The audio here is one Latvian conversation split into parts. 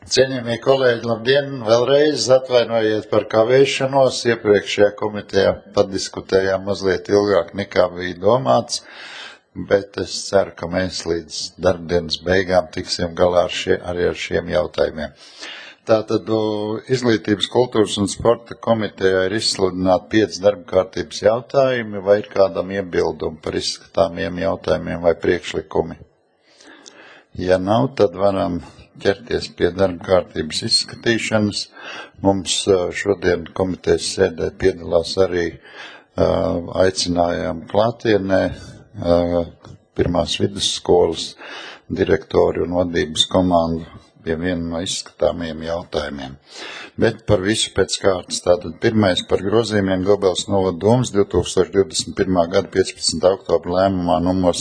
Cienījamie kolēģi, labdien! Vēlreiz atvainojiet par kavēšanos. Iepriekšējā komitejā padiskutējām mazliet ilgāk nekā bija domāts, bet es ceru, ka mēs līdz darbdienas beigām tiksim galā arī ar šiem jautājumiem. Tātad Izglītības, kultūras un sporta komitejā ir izsludināti 5 darba kārtības jautājumi, vai ir kādam iebildumi par izskatāmiem jautājumiem vai priekšlikumi? Ja nav, tad varam ķerties pie darba kārtības izskatīšanas. Mums šodien komitejas sēdē piedalās arī aicinājām klātienē pirmās vidusskolas direktori un vadības komandu pie viena no izskatāmiem jautājumiem. Bet par visu pēc kārtas. Tātad pirmais par grozījumiem Dobeles novada domas 2021. gada 15. oktobra lēmumā numur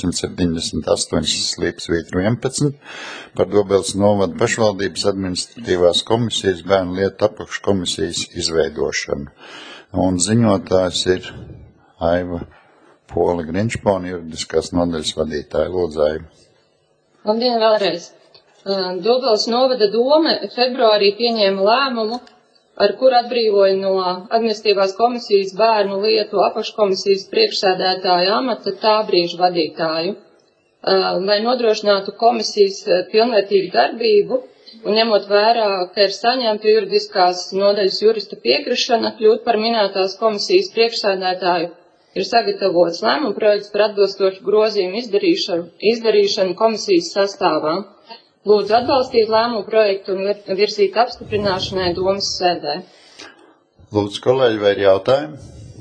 178/11 par Dobeles novada pašvaldības administratīvās komisijas bērnu lietu apakškomisijas izveidošanu. Un ziņotājs ir Aiva Pola Grinčpone, juridiskās nodaļas vadītāja. Lūdzu, Aiva. Labdien vēlreiz. Dobeles novada doma februārī pieņēma lēmumu, ar kur atbrīvoja no administratīvās komisijas bērnu lietu apakškomisijas priekšsēdētāja amata tā brīža vadītāju. Lai nodrošinātu komisijas pilnvērtīgu darbību un ņemot vērā, ka ir saņemta juridiskās nodaļas jurista piekrišana kļūt par minētās komisijas priekšsēdētāju, ir sagatavots lēmuma projekts par atbilstošu grozījumu izdarīšanu komisijas sastāvā. Lūdzu atbalstīt lēmumu projektu un virzīt apstiprināšanai domas sēdē. Lūdzu, kolēģi, vai ir jautājumi?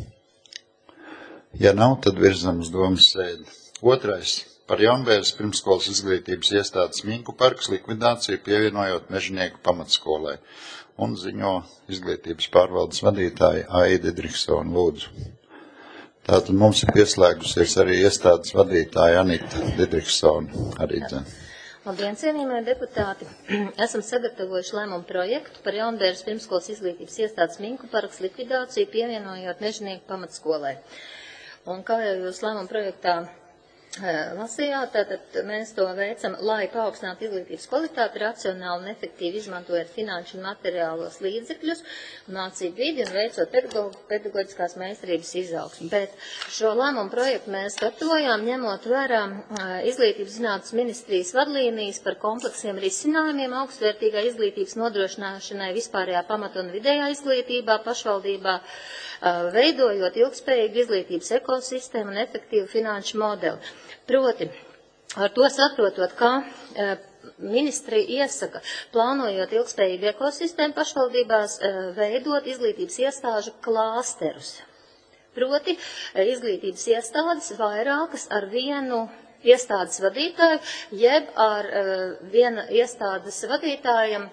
Ja nav, tad virzam uz domas sēdi. Otrais. Par Jaunbēras pirmskolas izglītības iestādes Minku parks likvidāciju pievienojot Mežnieku pamatskolai. Un ziņo izglītības pārvaldes vadītāja Aida Didriksona. Lūdzu. Tātad mums ir pieslēgusies arī iestādes vadītāja Anita Didriksona. Arī dzene. Labdien, cienījamie deputāti! Esam sagatavojuši lēmumu projektu par Jaunbēras pirmskolas izglītības iestādes Minku parks likvidāciju pievienojot Mežnieku pamatskolai. Un kā jau jūs lēmumu projektā lasījāt, tātad mēs to veicam, lai paaugstinātu izglītības kvalitāti, racionāli un efektīvi izmantojot finanšu un materiālos līdzekļus, mācību vidi un veicot pedagoģiskās meistarības izaugsmi. Bet šo lēmumu projektu mēs gatavojām, ņemot vērā izglītības zinātnes ministrijas vadlīnijas par kompleksiem risinājumiem augstvērtīgā izglītības nodrošināšanai vispārējā pamata un vidējā izglītībā, pašvaldībā, veidojot ilgspējīgu izglītības ekosistēmu un efektīvu finanšu modeli. Proti, ar to saprotot, kā ministrija iesaka, plānojot ilgspējīgu ekosistēmu pašvaldībās, veidot izglītības iestāžu klāsterus. Proti, izglītības iestādes vairākas ar vienu iestādes vadītāju, jeb ar viena iestādes vadītājam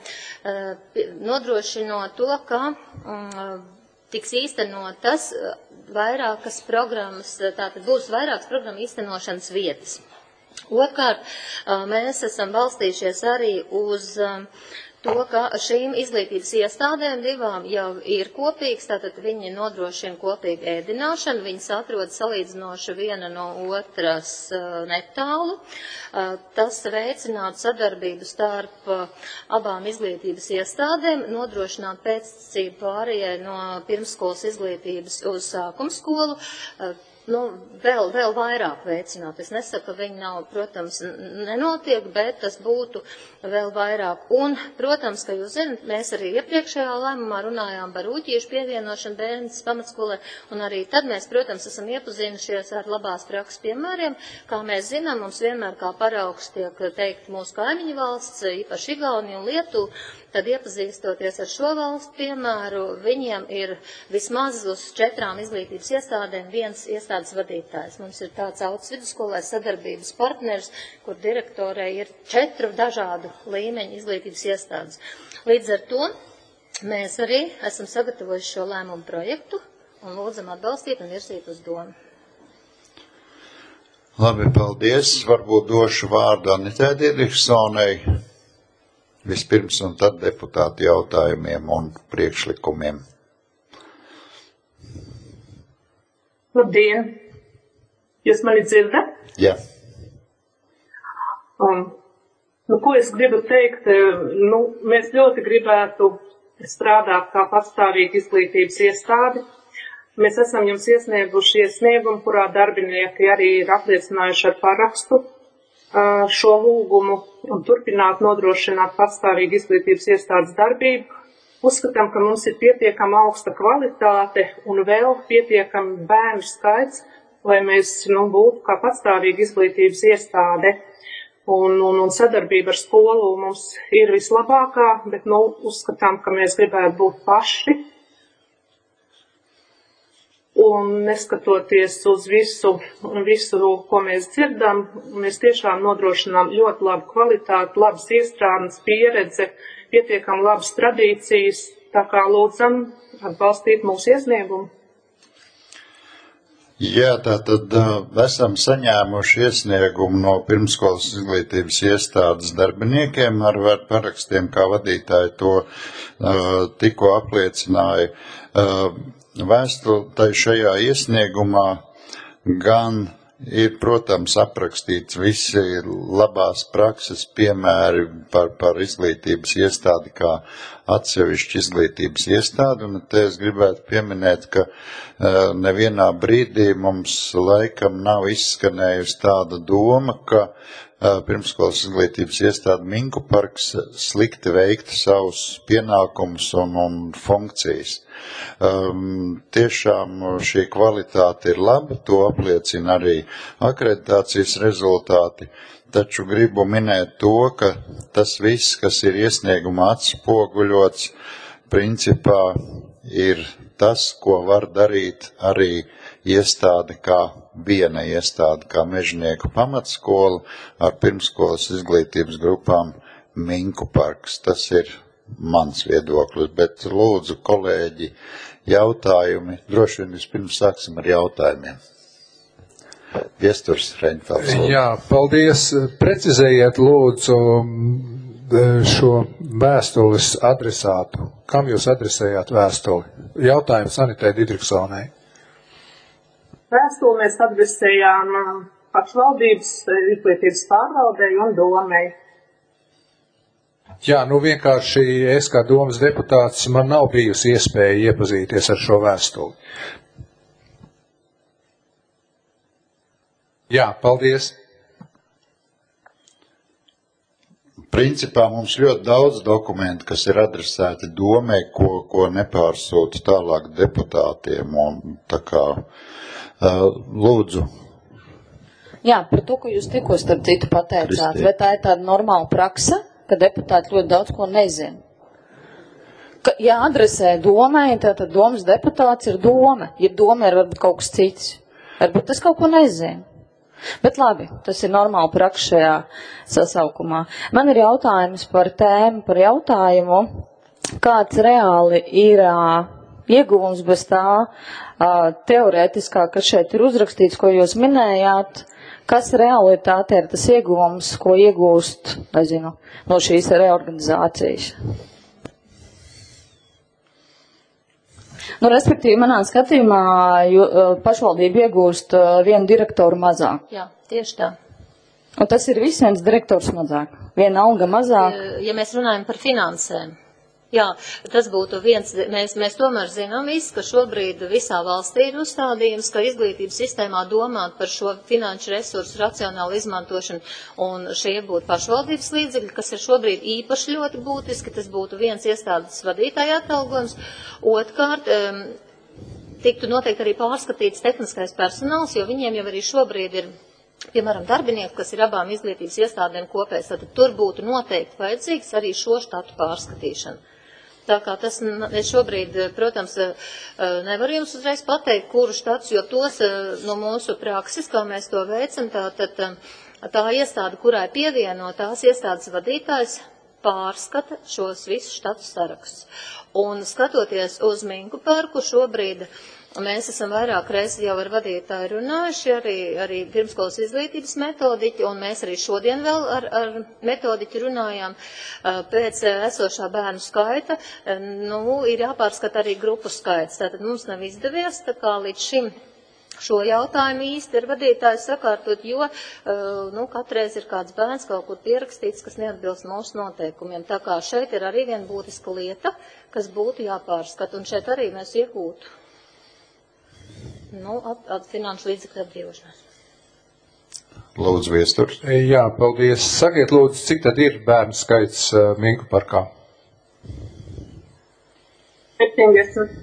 nodrošinot to, ka tiks īstenotas vairākas programmas, tātad būs vairākas programmu īstenošanas vietas. Otrkārt, mēs esam balstījušies arī uz to, ka šīm izglītības iestādēm divām jau ir kopīgs, tātad viņi nodrošina kopīgu ēdināšanu, viņas atrodas salīdzinoši viena no otras netālu. Tas veicinātu sadarbību starp abām izglītības iestādēm, nodrošināt pēctecību pārējai no pirmskolas izglītības uz sākumskolu, vēl vairāk veicināt. Es nesaku, ka viņi nav, protams, nenotiek, bet tas būtu vēl vairāk. Un, protams, ka jūs zināt, mēs arī iepriekšējā lēmumā runājām par ūķiešu pievienošanu bērnas pamatskolai, un arī tad mēs, protams, esam iepazinušies ar labās prakses piemēriem. Kā mēs zinām, mums vienmēr kā paraugs tiek teikt mūsu kaimiņu valsts, īpaši Igaunija un Lietuva. Tad iepazīstoties ar šo valstu piemēru, viņiem ir vismaz uz 4 izglītības iestādēm viens iestādes vadītājs. Mums ir tāds Autas vidusskolai sadarbības partners, kur direktorei ir 4 dažādu līmeņu izglītības iestādes. Līdz ar to mēs arī esam sagatavojuši šo lēmumu projektu un lūdzam atbalstīt un virzīt uz domu. Labi, paldies. Varbūt došu vārdu Anitai Didriksonai. Vispirms un tad deputāti jautājumiem un priekšlikumiem. Labdien! Jūs mani dzirdat? Jā. Ko es gribu teikt? Mēs ļoti gribētu strādāt kā patstāvīgi izglītības iestādi. Mēs esam jums iesnieguši iesniegumu, kurā darbinieki arī ir apliecinājuši ar parakstu šo lūgumu un turpināt nodrošināt patstāvīgi izglītības iestādes darbību. Uzskatām, ka mums ir pietiekama augsta kvalitāte un vēl pietiekami bērnu skaits, lai mēs būtu kā patstāvīgi izglītības iestāde. Un sadarbība ar skolu mums ir vislabākā, bet uzskatām, ka mēs gribētu būt paši. Un neskatoties uz visu, ko mēs dzirdam, mēs tiešām nodrošinām ļoti labu kvalitāti, labas iestrādes, pieredze, pietiekam labas tradīcijas, tā kā lūdzam atbalstīt mūsu iesniegumu. Jā, tātad esam saņēmuši iesniegumu no pirmskolas izglītības iestādes darbiniekiem ar parakstiem, kā vadītāji to tikko apliecināja. Vēstulē šajā iesniegumā gan ir, protams, aprakstīts visi labās prakses piemēri par izglītības iestādi kā atsevišķu izglītības iestādi, un te es gribētu pieminēt, ka nevienā brīdī mums laikam nav izskanējusi tāda doma, ka pirmskolas izglītības iestāde Minku parks slikti veikta savus pienākumus un funkcijas. Tiešām šī kvalitāte ir laba, to apliecina arī akreditācijas rezultāti, taču gribu minēt to, ka tas viss, kas ir iesniegumā atspoguļots, principā ir tas, ko var darīt arī iestāde kā viena iestāde, kā Mežnieku pamatskola ar pirmskolas izglītības grupām Minku parks. Tas ir mans viedoklis, bet lūdzu, kolēģi, jautājumi. Droši vien vispirms sāksim ar jautājumiem. Viesturs Reņfels. Jā, paldies. Precizējiet lūdzu šo vēstules adresātu. Kam jūs adresējāt vēstuli? Jautājums Anitai Didriksonai. Vēstuli mēs adresējām pašvaldības izglītības pārvaldei un domei. Jā, vienkārši es kā domas deputāts, man nav bijusi iespēja iepazīties ar šo vēstuli. Jā, paldies. Principā mums ļoti daudz dokumentu, kas ir adresēti domē, ko nepārsūta tālāk deputātiem. Un tā kā, lūdzu. Jā, par to, ko jūs tikko starp citu pateicāt, vai tā ir tāda normāla praksa, ka deputāti ļoti daudz ko nezina? Ja adresē domai, tad domas deputāts ir doma. Ja doma ir varbūt kaut kas cits. Varbūt tas kaut ko nezina. Bet labi, tas ir normāli praksa šajā sasaukumā. Man ir jautājums par tēmu, par jautājumu, kāds reāli ir ieguvums bez tā teorētiskā, kas šeit ir uzrakstīts, ko jūs minējāt, kas realitāte ir tas ieguvums, ko iegūst, nezinu, no šīs reorganizācijas. Respektīvi, manā skatījumā pašvaldība iegūst vienu direktoru mazāk. Jā, tieši tā. Un tas ir viss viens direktors mazāk, viena alga mazāk. Ja mēs runājam par finansēm, jā, tas būtu viens, mēs tomēr zinām visu, ka šobrīd visā valstī ir uzstādījums, ka izglītības sistēmā domāt par šo finanšu resursu racionālu izmantošanu, un šie būtu pašvaldības līdzekļi, kas ir šobrīd īpaši ļoti būtiski, tas būtu viens iestādes vadītāja atalgojums. Otrkārt, tiktu noteikti arī pārskatīts tehniskais personāls, jo viņiem jau arī šobrīd ir, piemēram, darbinieki, kas ir abām izglītības iestādēm kopējs, tad tur būtu noteikti vajadzīgs arī šo štatu pārskatīšanu. Tā kā tas šobrīd, protams, nevar jums uzreiz pateikt, kuru štats, jo tos no mūsu prakses, kā mēs to veicam, tā iestāde, kurai pievieno tās iestādes vadītājs, pārskata šos visus štatu sarakstus. Un skatoties uz Minku parku, šobrīd mēs esam vairāk reizes jau ar vadītāju runājuši, arī pirmskolas izglītības metodiķi, un mēs arī šodien vēl ar metodiķi runājām pēc esošā bērnu skaita. Ir jāpārskata arī grupu skaits. Tātad mums nav izdevies, tā kā līdz šim šo jautājumu īsti ir vadītājs sakārtot, jo katreiz ir kāds bērns kaut kur pierakstīts, kas neatbilst mūsu noteikumiem. Tā kā šeit ir arī viena būtiska lieta, kas būtu jāpārskata, un šeit arī mēs iegūtu finanšu līdzekļu atbrīvošanās. Lūdzu, Viesturs. Jā, paldies. Sakiet, lūdzu, cik tad ir bērnu skaits Minku parkā? 70.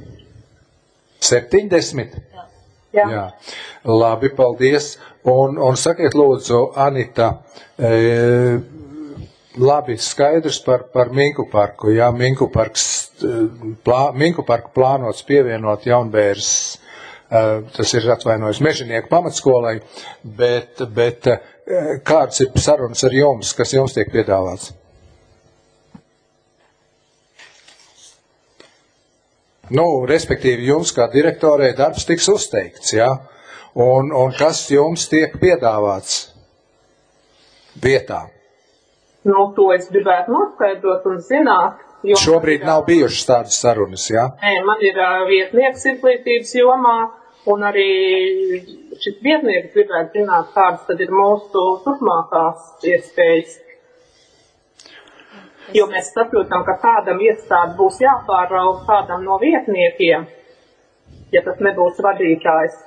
70? Jā. Jā. Labi, paldies. Un sakiet, lūdzu, Anita, labi, skaidrs par Minku parku. Jā, Minku parku plānots pievienot Jaunbērs, tas ir atvainojis Mežinieku pamatskolai, bet kāds ir sarunas ar jums, kas jums tiek piedāvāts? Respektīvi, jums kā direktorei darbs tiks uzteikts, jā? Un kas jums tiek piedāvāts vietā? To es gribētu noskaidrot un zināt. Šobrīd nav bijušas tādas sarunas, jā? Nē, man ir vietnieks izglītības jomā, un arī šis vietnieks gribētu zināt, kādas tad ir mūsu turpmākās iespējas. Jo mēs saprotam, ka kādam iestāde būs jāpārauga kādam no vietniekiem, ja tas nebūs vadītājs.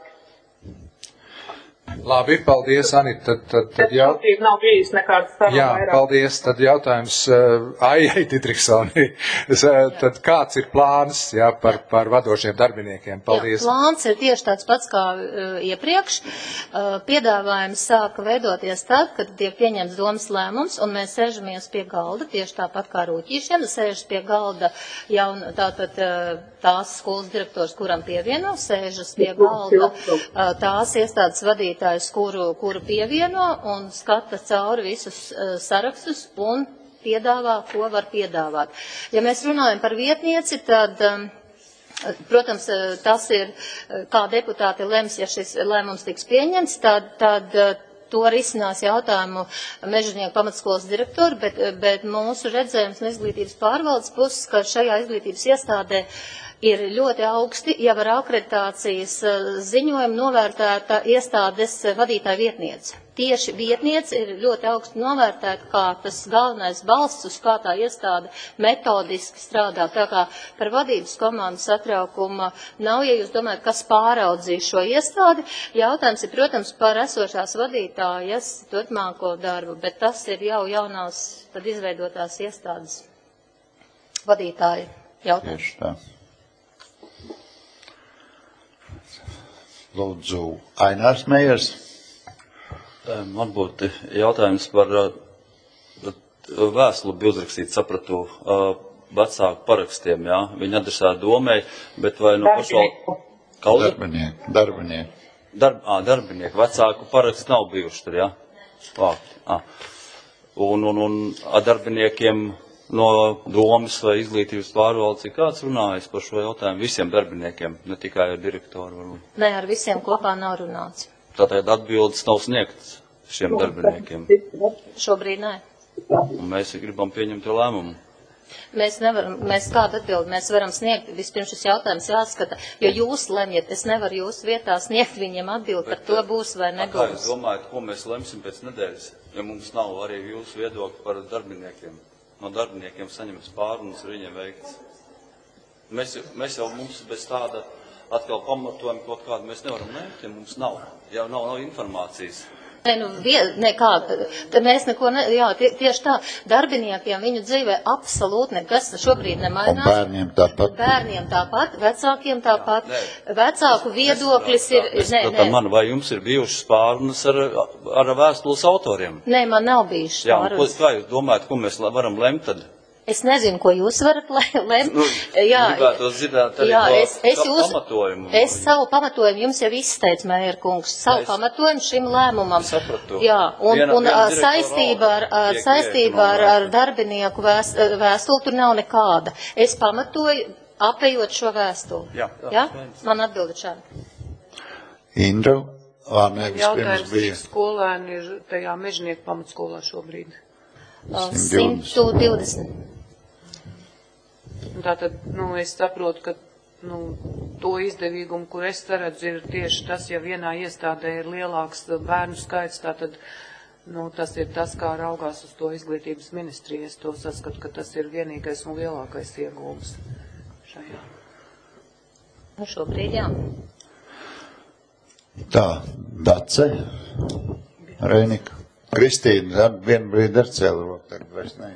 Labi, paldies, Anita. Tad nav bijis nekāds saruna. Jā, vairāk. paldies. Tad jautājums Aijai Didriksonai. Tad kāds ir plāns par vadošiem darbiniekiem? Paldies. Jā, plāns ir tieši tāds pats kā iepriekš. Piedāvājums sāka veidoties tad, kad tiek pieņemts domas lēmums, un mēs sēžamies pie galda, tieši tāpat kā rūķīšiem, sēžas pie galda tātad tās skolas direktors, kuram pievieno, sēžas pie galda tās iestādes vadītājs, kuru pievieno un skata cauri visus sarakstus un piedāvā, ko var piedāvāt. Ja mēs runājam par vietnieci, tad, protams, tas ir, kā deputāti lems, ja šis lēmums tiks pieņemts, tad to risinās jautājumu Mežinieku pamatskolas direktori, bet mūsu redzējums no izglītības pārvaldes puses, ka šajā izglītības iestādē ir ļoti augsti, jau ar akreditācijas ziņojumu novērtēta iestādes vadītāja vietniece. Tieši vietniece ir ļoti augsti novērtēta kā tas galvenais balsts, uz kā tā iestāde metodiski strādā. Tā kā par vadības komandu satraukuma nav, ja jūs domājat, kas pāraudzīs šo iestādi. Jautājums ir, protams, par esošās vadītājas turpmāko darbu, bet tas ir jau jaunās, tad izveidotās iestādes vadītāja jautājums. Tieši tā. Lūdzu, Ainārs Mejers. Man būtu jautājums par vēstuli bija uzrakstīt, sapratu, vecāku parakstiem, jā. Viņi adresēta domai, bet vai no pašvaldības... Darbinieku. Vecāku paraksti nav bijuši tur, jā. Un ar darbiniekiem no domas vai izglītības pārvaldes ir kāds runājis par šo jautājumu visiem darbiniekiem, ne tikai ar direktoru varbūt? Nē, ar visiem kopā nav runāts. Tātad atbildes nav sniegtas šiem darbiniekiem? Šobrīd nē. Un mēs gribam pieņemt lēmumu. Mēs kādu atbildi mēs varam sniegt, vispirms šis jautājums jāskata, jo jūs lemjat, es nevaru jūsu vietā sniegt viņiem atbildi, par to būs vai nebūs. Kā jūs domājat, ko mēs lemsim pēc nedēļas, ja mums nav arī jūsu viedokļi par darbiniekiem? No darbiniekiem saņemts pārunas ar viņiem veikts. Mēs jau mums bez tāda atkal pamatojuma kaut kādu mēs nevaram lemt, ja mums nav informācijas. Mēs neko tieši tā, darbiniekiem viņu dzīvē absolūti nekas šobrīd nemainās. Un bērniem tāpat. Bērniem tāpat, vecākiem tāpat. Vecāku viedoklis ir... Vai jums ir bijušas pārunas ar vēstules autoriem? Nē, man nav bijušas pārunas. Kā jūs domājat, ko mēs varam lemt tad? Es nezinu, ko jūs varat lemt. Gribētu zināt arī pamatojumu. Es savu pamatojumu jums jau izteicu, Mējer kungs, savu pamatojumu šim lēmumam. Sapratu. Jā, un saistībā ar darbinieku vēstuli tur nav nekāda. Es pamatoju, apējot šo vēstuli. Jā? Man atbilda šādi. Indra, jautājums, cik skolēni ir tajā Mežinieku pamatskolā šobrīd? 120. Tātad, es saprotu, ka to izdevīgumu, kur es saredzu, ir tieši tas, ja vienā iestādē ir lielāks bērnu skaits, tātad, tas ir tas, kā raugās uz to izglītības ministriju. Es to saskatu, ka tas ir vienīgais un lielākais iegūms šajā. Šobrīd, jā. Tā, Dace, Reinika. Kristīna, vienu brīdi ar cēlu roku, tagad vairs ne.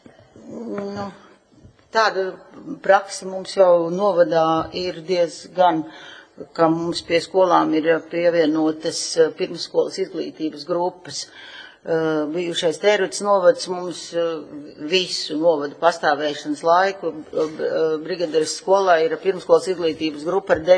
Tāda praksa mums jau novadā ir diezgan, ka mums pie skolām ir pievienotas pirmsskolas izglītības grupas. Bijušais Tēruts novads mums visu novadu pastāvēšanas laiku. Brigaderes skolā ir pirmskolas izglītības grupa ar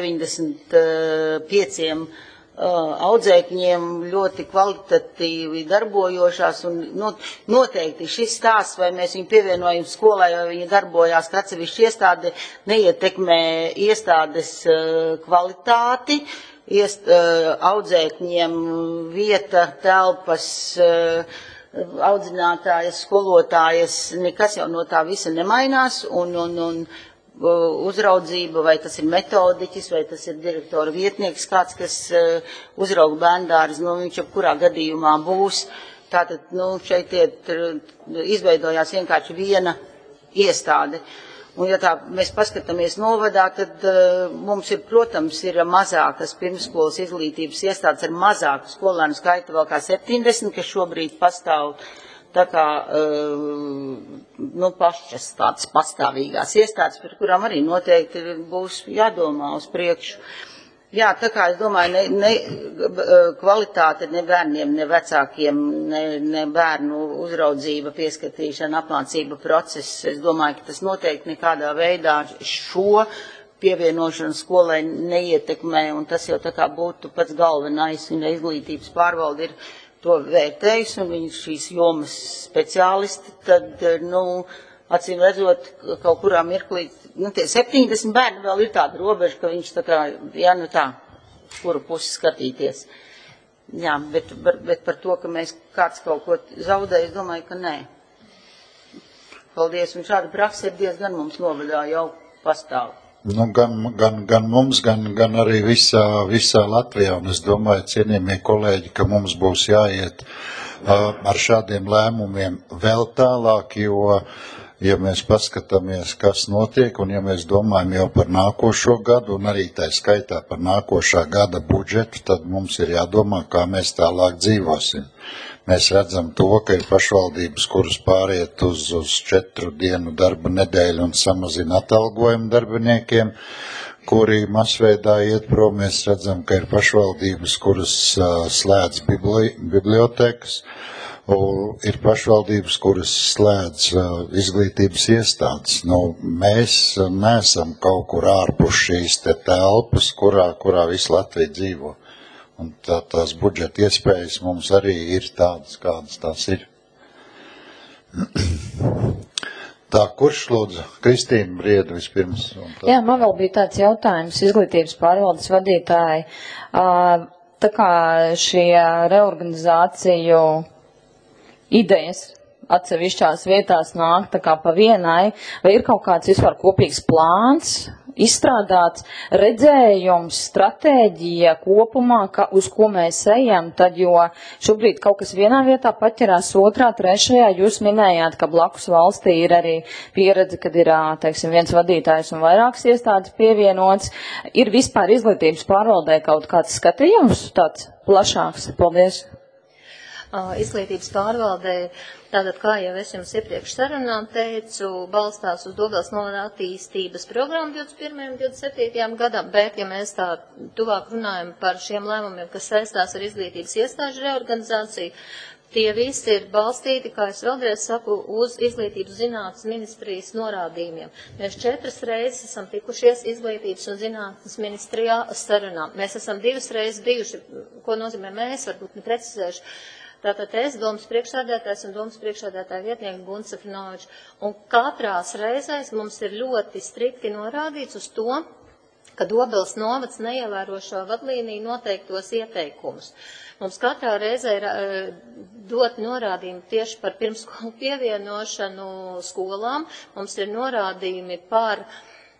95 audzēkņiem ļoti kvalitatīvi darbojošās un noteikti šis stāsts, vai mēs viņu pievienojam skolai, vai viņa darbojās kā atsevišķa iestāde, neietekmē iestādes kvalitāti, audzēkņiem vieta, telpas, audzinātājas, skolotājas, nekas jau no tā visa nemainās un uzraudzība, vai tas ir metodiķis, vai tas ir direktora vietnieks, kāds, kas uzrauga bērndārzi, viņš jebkurā gadījumā būs. Tātad, šeit izveidojās vienkārši viena iestāde. Un, ja tā mēs paskatāmies novadā, tad mums ir, protams, ir mazākas pirmsskolas izglītības iestādes ar mazāku skolēnu skaitu vēl kā 70, kas šobrīd pastāv. Tā kā, pašas tādas pastāvīgās iestādes, par kurām arī noteikti būs jādomā uz priekšu. Jā, tā kā es domāju, ne kvalitāte ne bērniem, ne vecākiem, ne bērnu uzraudzība, pieskatīšana, apmācība process, es domāju, ka tas noteikti nekādā veidā šo pievienošanu skolai neietekmē, un tas jau tā kā būtu pats galvenais, un izglītības pārvalde ir to vērtējis, un viņš šīs jomas speciālisti, tad, acīm redzot, kaut kurā mirklī, tie 70 bērni vēl ir tāda robeža, ka viņš tā kā, kuru pusi skatīties. Jā, bet par to, ka mēs kāds kaut ko zaudē, es domāju, ka nē. Paldies, un šāda praksa ir diezgan mums novadā jau pastāv. Gan mums, gan arī visā Latvijā, un es domāju, cienījamie kolēģi, ka mums būs jāiet ar šādiem lēmumiem vēl tālāk, jo, ja mēs paskatāmies, kas notiek, un ja mēs domājam jau par nākošo gadu, un arī tā skaitā par nākošā gada budžetu, tad mums ir jādomā, kā mēs tālāk dzīvosim. Mēs redzam to, ka ir pašvaldības, kuras pāriet uz 4 dienu darba nedēļu un samazina atalgojumu darbiniekiem, kuri masveidā iet prom. Mēs redzam, ka ir pašvaldības, kuras slēdz bibliotekas, ir pašvaldības, kuras slēdz izglītības iestādes. Mēs neesam kaut kur ārpus šīs te telpas, kurā visu Latviju dzīvo. Un tās budžeta iespējas mums arī ir tādas, kādas tās ir. Tā, kurš lūdzu? Kristīna Brieda vispirms. Jā, man vēl bija tāds jautājums izglītības pārvaldes vadītāji. Tā kā šie reorganizāciju idejas atsevišķās vietās nāk tā kā pa vienai, vai ir kaut kāds vispār kopīgs plāns, izstrādāts redzējums, stratēģija kopumā, uz ko mēs ejam, tad, jo šobrīd kaut kas vienā vietā paķerās otrā, trešajā, jūs minējāt, ka blakus valstī ir arī pieredze, kad ir, teiksim, viens vadītājs un vairākas iestādes pievienots. Ir vispār izglītības pārvaldē kaut kāds skatījums, tāds plašāks? Paldies! Izglītības pārvaldē, tātad, kā jau es jums iepriekš sarunā teicu, balstās uz Dobeles novada attīstības programmu 21. un 27. gadam, bet, ja mēs tā tuvāk runājam par šiem lēmumiem, kas saistās ar izglītības iestāžu reorganizāciju, tie visi ir balstīti, kā es vēlreiz saku, uz izglītības zinātnes ministrijas norādījumiem. Mēs 4 reizes esam tikušies izglītības un zinātnes ministrijā sarunā. Mēs esam 2 reizes bijuši, ko nozīmē mēs, varbūt neprecizēšu. Tātad es, domas priekšsēdētājs un domas priekšsēdētāja vietnieks Gunts Safrinovičs. Un katrās reizēs mums ir ļoti strikti norādīts uz to, ka Dobeles novads neievēro šo vadlīniju noteiktos ieteikumus. Mums katrā reizē ir dot norādījumi tieši par pirmskolu pievienošanu skolām. Mums ir norādījumi par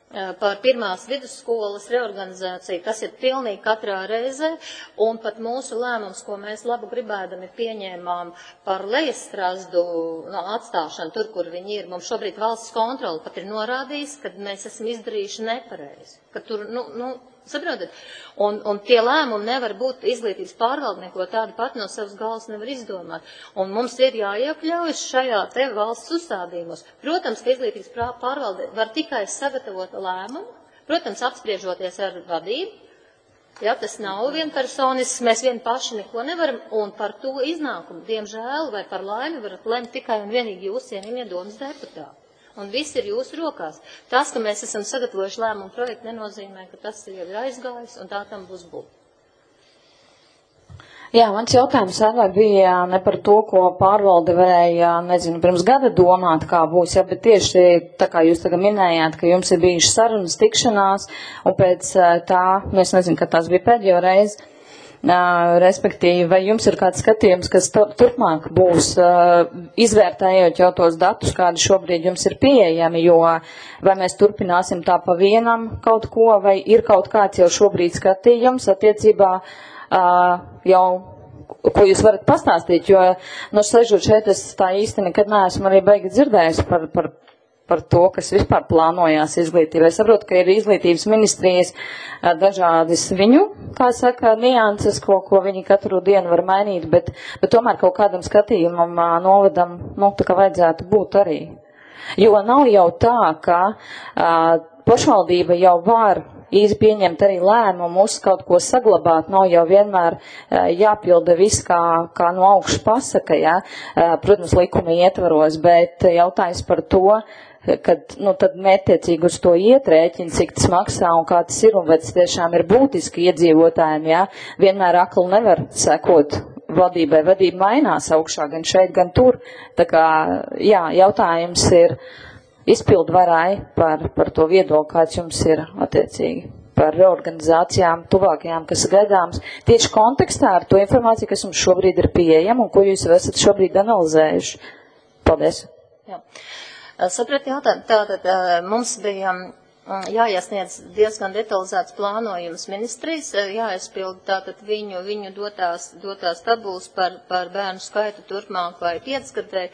par pirmās vidusskolas reorganizāciju, tas ir pilnīgi katrā reizē, un pat mūsu lēmums, ko mēs labu gribēdami pieņēmām par Lejastrazdu atstāšanu tur, kur viņi ir, mums šobrīd valsts kontrola pat ir norādījis, ka mēs esam izdarījuši nepareizi, ka tur, saprotat, un tie lēmumi nevar būt izglītības pārvalde, neko tādu pat no savas galvas nevar izdomāt. Un mums ir jāiekļaujas šajā te valsts uzstādījumos. Protams, ka izglītības pārvalde var tikai sagatavot lēmumu, protams, apspriežoties ar vadību. Ja, tas nav vienpersonisks, mēs vien paši neko nevaram, un par to iznākumu, diemžēl vai par laimi, varat lemt tikai un vienīgi jūs, cienījamie domas deputāti. Un viss ir jūsu rokās. Tas, ka mēs esam sagatavojuši lēmumu projektu, nenozīmē, ka tas jau ir aizgājis, un tā tam būs būt. Jā, mans jautājums arī bija ne par to, ko pārvalde varēja, pirms gada domāt, kā būs, ja, bet tieši tā kā jūs tagad minējāt, ka jums ir bijušas sarunas, tikšanās, un pēc tā, es nezinu, ka tās bija pēdējo reizi, respektīvi, vai jums ir kāds skatījums, kas turpmāk būs, izvērtējot jau tos datus, kādi šobrīd jums ir pieejami, jo vai mēs turpināsim tā pa vienam kaut ko, vai ir kaut kāds jau šobrīd skatījums attiecībā jau, ko jūs varat pastāstīt, jo, sežot šeit, es tā īsti nekad neesmu arī baigi dzirdējis par to, kas vispār plānojās izglītībai. Es saprotu, ka ir izglītības ministrijas dažādas viņu, kā saka, nianses, ko viņi katru dienu var mainīt, bet tomēr kaut kādam skatījumam novadam, tā kā vajadzētu būt arī. Jo nav jau tā, ka pašvaldība jau var pieņemt arī lēmumus, kaut ko saglabāt, nav jau vienmēr jāpilda viss, kā no augšas pasaka, ja? Protams, likuma ietvaros, bet jautājums par to, kad, tad mērķtiecīgi uz to ietrēķina, cik tas maksā un kā tas ir, un vai tas tiešām ir būtiski iedzīvotājiem, ja? Vienmēr akli nevar sekot vadībai, vadība mainās augšā, gan šeit, gan tur, tā kā, jā, jautājums ir izpildvarai par to viedokli, kāds jums ir attiecīgi par reorganizācijām tuvākajām, kas gaidāms, tieši kontekstā ar to informāciju, kas jums šobrīd ir pieejama un ko jūs esat šobrīd analizējuši. Paldies. Jā. Saprat jautājumu. Tātad mums bija jāiesniedz diezgan detalizēts plānojums ministrijas, jāizpild tātad viņu dotās tabulas par bērnu skaitu turpmāk vai 5 gadē.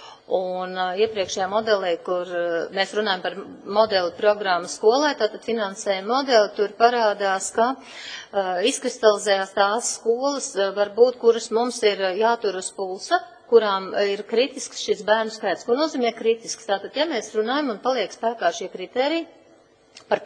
Un iepriekšējā modelī, kur mēs runājam par modeli programmu skolai, tātad finansējuma modeli, tur parādās, ka izkristalizējās tās skolas, varbūt, kuras mums ir jātur uz pulsa, kurām ir kritisks šis bērnu skaits. Ko nozīmē kritisks? Tātad, ja mēs runājam un paliek spēkā šie kriteriji par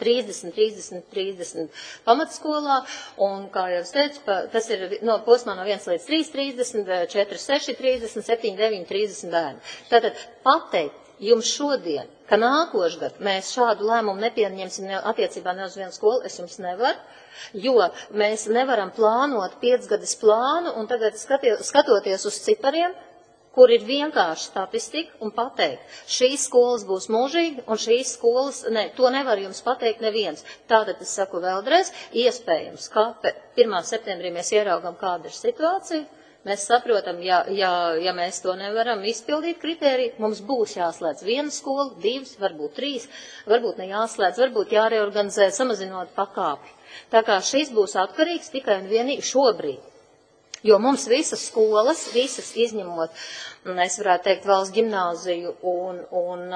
30 pamatskolā, un, kā jau es teicu, tas ir posmā no 1 līdz 3, 30, 4, 6, 30, 7, 9, 30 bērni. Tātad, pateikt jums šodien, ka nākošgad mēs šādu lēmumu nepieņemsim attiecībā ne uz vienu skolu, es jums nevaru, jo mēs nevaram plānot 5-gadas plānu un tagad skatoties uz cipariem, kur ir vienkārši statistika un pateikt, šīs skolas būs mūžīgi un šīs skolas, to nevar jums pateikt neviens. Tātad es saku vēlreiz, iespējams, ka 1. septembrī mēs ieraugam, kāda ir situācija, mēs saprotam, ja mēs to nevaram izpildīt kritēriju, mums būs jāslēdz 1 skola, 2, varbūt 3, varbūt ne jāslēdz, varbūt jāreorganizē, samazinot pakāpi. Tā kā šis būs atkarīgs tikai un vienīgi šobrīd. Jo mums visas skolas, visas izņemot, es varētu teikt, valsts gimnāziju un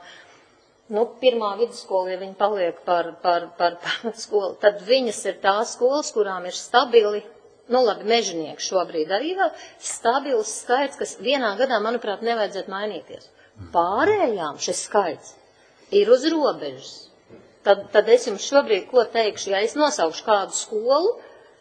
pirmā vidusskola, ja viņi paliek par skolu, tad viņas ir tās skolas, kurām ir stabili, mežinieki šobrīd arī vēl, stabils skaits, kas vienā gadā, manuprāt, nevajadzētu mainīties. Pārējām šis skaits ir uz robežas. Tad es jums šobrīd ko teikšu, ja es nosaukšu kādu skolu,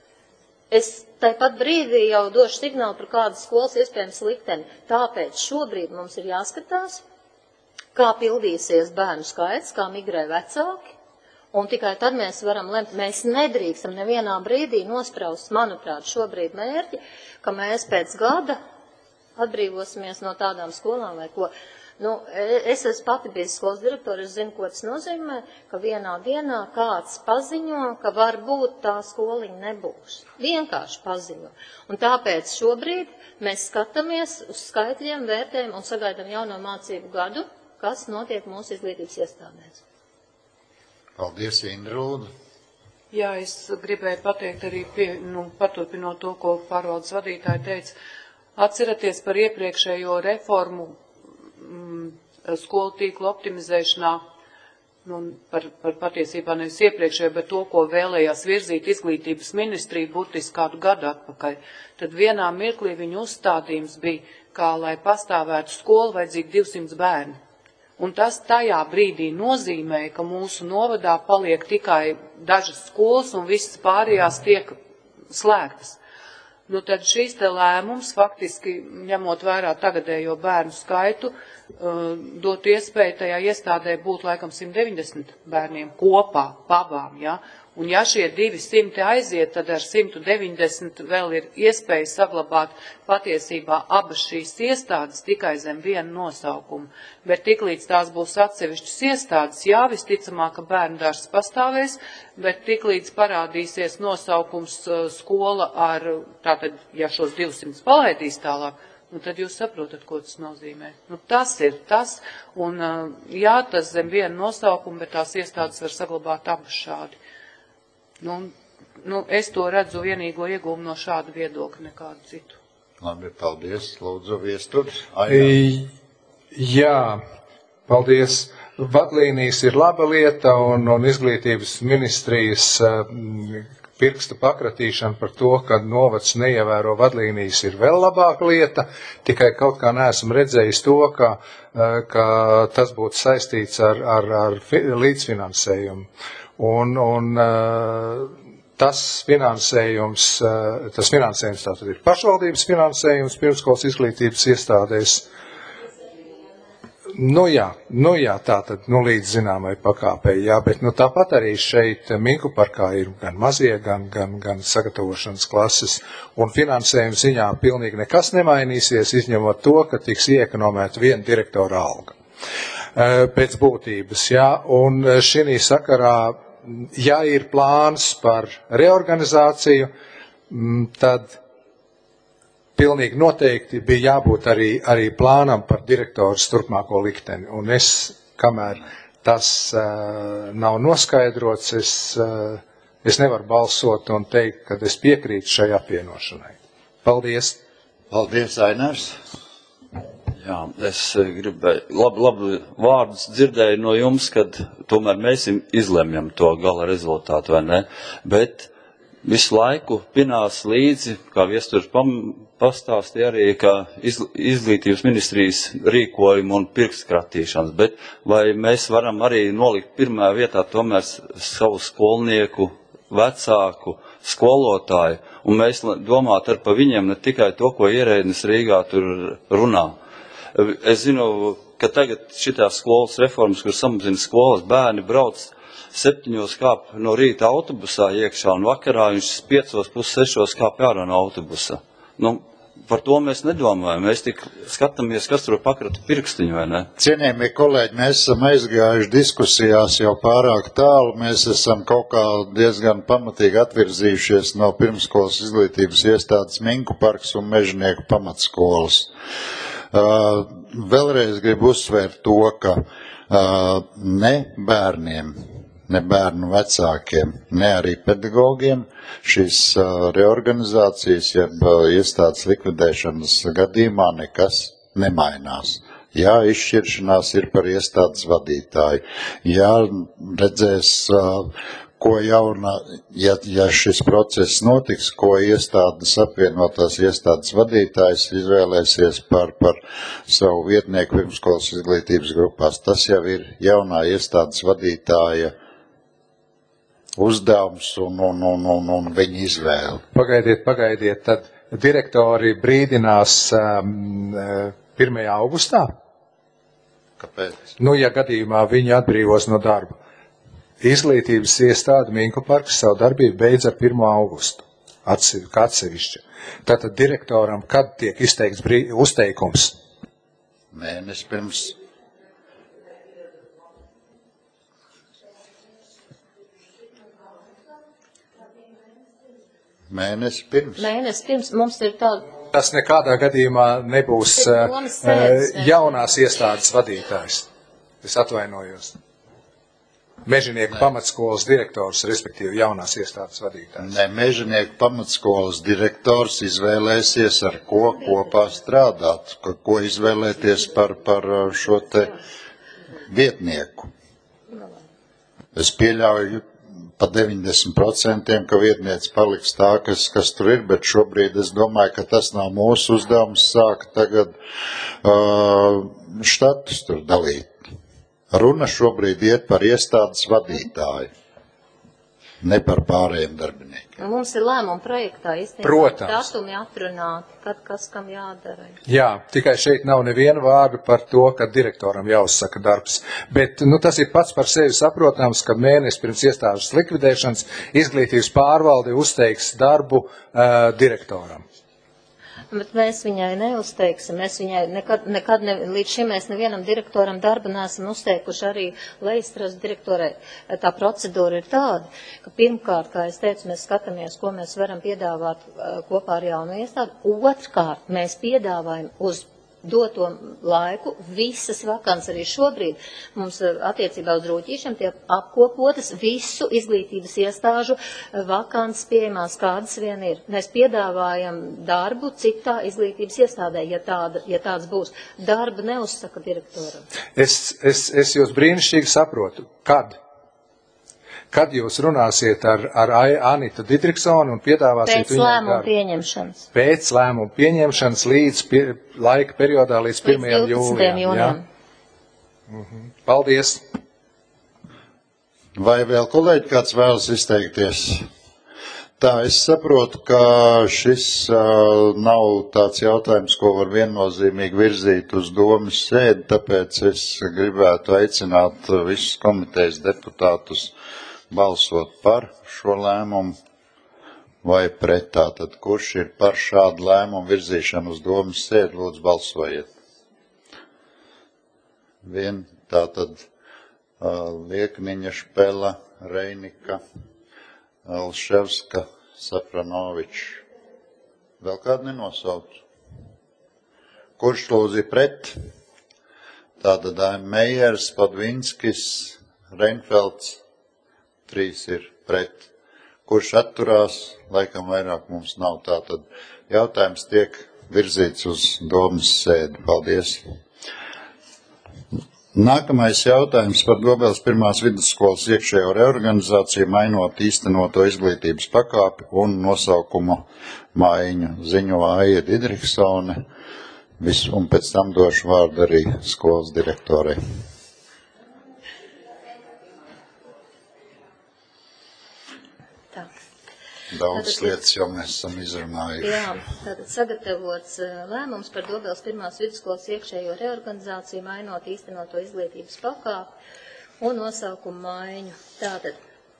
es tāpat brīdī jau došu signālu par kādas skolas iespējams likteni. Tāpēc šobrīd mums ir jāskatās, kā pildīsies bērnu skaits, kā migrē vecāki, un tikai tad mēs varam lemt. Mēs nedrīkstam nevienā brīdī nospraust, manuprāt, šobrīd mērķi, ka mēs pēc gada atbrīvosimies no tādām skolām vai ko. Es esmu pati bijis skolas direktori, es zinu, ko tas nozīmē, ka vienā dienā kāds paziņo, ka varbūt tā skoliņa nebūs. Vienkārši paziņo. Un tāpēc šobrīd mēs skatāmies uz skaitļiem, vērtējam un sagaidām jauno mācību gadu, kas notiek mūsu izglītības iestādēs. Paldies, Indrūda. Jā, es gribēju pateikt arī paturpinot to, ko pārvaldes vadītāji teica. Atceraties par iepriekšējo reformu skolu tīklu optimizēšanā, par patiesībā nevis iepriekšējo, bet to, ko vēlējās virzīt izglītības ministrija burtiski kādu gadu atpakaļ. Tad vienā mirklī viņu uzstādījums bija, kā lai pastāvētu skolu vajadzīgi 200 bērni. Un tas tajā brīdī nozīmē, ka mūsu novadā paliek tikai dažas skolas un visas pārējās tiek slēgtas. Tad šīs te lēmums, faktiski ņemot vērā tagadējo bērnu skaitu, dot iespēju tajā iestādē būt laikam 190 bērniem kopā, pabām, ja? Un ja šie 200 aiziet, tad ar 190 vēl ir iespēja saglabāt patiesībā abas šīs iestādes tikai zem vienu nosaukumu. Bet tiklīdz tās būs atsevišķas iestādes, jā, visticamāk, ka bērnu dārzs pastāvēs, bet tiklīdz parādīsies nosaukums skola ar, tātad, ja šos 200 palaidīs tālāk, tad jūs saprotat, ko tas nozīmē. Tas ir tas, un jā, tas zem vienu nosaukumu, bet tās iestādes var saglabāt abas šādi. Es to redzu vienīgo iegūmu no šāda viedokļa, nekādu citu. Labi, paldies. Lūdzu, viestur. Jā, paldies. Vadlīnijas ir laba lieta, un izglītības ministrijas pirksta pakratīšana par to, ka novads neievēro vadlīnijas, ir vēl labāka lieta, tikai kaut kā neesam redzējis to, ka tas būtu saistīts ar līdzfinansējumu. Un tas finansējums tātad ir pašvaldības finansējums pirmskolas izglītības iestādēs. Jā, tātad, līdz zināmai pakāpei, jā, bet tāpat arī šeit Minku parkā ir gan mazie, gan sagatavošanas klases, un finansējuma ziņā pilnīgi nekas nemainīsies, izņemot to, ka tiks iekonomēta viena direktora alga. Pēc būtības, jā, un šī sakarā, ja ir plāns par reorganizāciju, tad pilnīgi noteikti bija jābūt arī plānam par direktoras turpmāko likteni. Un kamēr tas nav noskaidrots, es nevaru balsot un teikt, ka es piekrītu šai apvienošanai. Paldies! Paldies, Ainars! Jā, es gribēju, labi vārdus dzirdēju no jums, kad tomēr mēs izlemjam to gala rezultātu, vai ne? Bet visu laiku pinās līdzi, kā viesturs pastāstīja arī, ka izglītības ministrijas rīkojumu un pirkstkratīšanas, bet vai mēs varam arī nolikt pirmā vietā tomēr savu skolnieku, vecāku, skolotāju, un mēs domāt ar pa viņiem ne tikai to, ko ierēdnis Rīgā tur runā. Es zinu, ka tagad šitās skolas reformas, kur samazina skolas, bērni brauc 7 kāp no rīta autobusā iekšā un vakarā viņš 5:30 kāp ārā no autobusa. Par to mēs nedomājam, mēs tik skatāmies, kas tur pakrata pirkstiņu, vai ne? Cienījamie kolēģi, mēs esam aizgājuši diskusijās jau pārāk tālu, mēs esam kaut kā diezgan pamatīgi atvirzījušies no pirmskolas izglītības iestādes Minku parks un Mežnieku pamatskolas. Vēlreiz gribu uzsvērt to, ka ne bērniem, ne bērnu vecākiem, ne arī pedagogiem šīs reorganizācijas, jeb iestādes likvidēšanas gadījumā nekas nemainās. Jā, izšķiršanās ir par iestādes vadītāju. Jā, redzēs, ko jauna, ja šis process notiks, ko iestādes apvienotās iestādes vadītājs izvēlēsies par savu vietnieku pirmskolas izglītības grupās. Tas jau ir jaunā iestādes vadītāja uzdevums un viņa izvēle. Pagaidiet, tad direktori brīdinās 1. augustā? Kāpēc? Ja gadījumā viņi atbrīvos no darba. Izglītības iestāde Minku parks savu darbību beidz ar 1. augustu, kā atsevišķi. Tātad direktoram, kad tiek izteikts uzteikums? Mēnesi pirms. Mēnesi pirms mums ir tāda. Tas nekādā gadījumā nebūs jaunās iestādes vadītājs. Es atvainojos. Mežinieku pamatskolas direktors, respektīvi jaunās iestādes vadītājs. Ne, Mežinieku pamatskolas direktors izvēlēsies, ar ko kopā strādāt, ko izvēlēties par šo te vietnieku. Es pieļauju pa 90%, ka vietniece paliks tā, kas tur ir, bet šobrīd es domāju, ka tas nav mūsu uzdevums sākt tagad štatus tur dalīt. Runa šobrīd iet par iestādes vadītāju, ne par pārējiem darbiniekiem. Mums ir lēmuma projektā Protams. datumi atrunāti, kad kas kam jādara. Jā, tikai šeit nav neviena vārda par to, ka direktoram jāuzsaka darbs. Bet tas ir pats par sevi saprotams, ka mēnesi pirms iestāžas likvidēšanas izglītības pārvalde uzteiks darbu direktoram. Bet mēs viņai neuzteiksim, mēs viņai nekad līdz šim mēs nevienam direktoram darba neesam uzteikuši, arī Leistras direktorai. Tā procedūra ir tāda, ka pirmkārt, kā es teicu, mēs skatāmies, ko mēs varam piedāvāt kopā ar jaunu iestādi. Otrkārt, mēs piedāvājam uz doto laiku visas vakants arī šobrīd. Mums attiecībā uz Rūķīšiem tiek apkopotas visu izglītības iestāžu vakants pieejamās, kādas vien ir. Mēs piedāvājam darbu citā izglītības iestādē, ja tāds būs. Darbu neuzsaka direktoram. Es jūs brīnišķīgi saprotu. Kad jūs runāsiet ar Anitu Didriksonu un piedāvāsiet Pēc lēmuma pieņemšanas. Pēc lēmuma pieņemšanas līdz laika periodā līdz 1. jūlijam. Ja? Paldies. Vai vēl kolēģi kāds vēlas izteikties? Tā, es saprotu, ka šis nav tāds jautājums, ko var viennozīmīgi virzīt uz domas sēdi, tāpēc es gribētu aicināt visus komitejas deputātus balsot par šo lēmumu vai pret. Tātad, kurš ir par šādu lēmumu virzīšanu uz domas sēdi, lūdzu balsojiet. Tātad Liekniņa, Špela, Reinika, Alševska, Safranovičs. Vēl kādu nenosauc? Kurš lūdzu pret? Tātad Meijers, Padvinskis, Reinfelds. 3 ir pret. Kurš atturās, laikam vairāk mums nav. Tātad jautājums tiek virzīts uz domas sēdi. Paldies. Nākamais jautājums par Dobeles 1. vidusskolas iekšējo reorganizāciju, mainot īstenoto izglītības pakāpi un nosaukumu maiņu. Ziņo Aija Didriksone, un pēc tam došu vārdu arī skolas direktorei. Daudz lietas jau mēs esam izrunājuši. Jā, tātad sagatavots lēmums par Dobeles 1. vidusskolas iekšējo reorganizāciju, mainot īstenoto izglītības pakāpi un nosaukumu maiņu. Tātad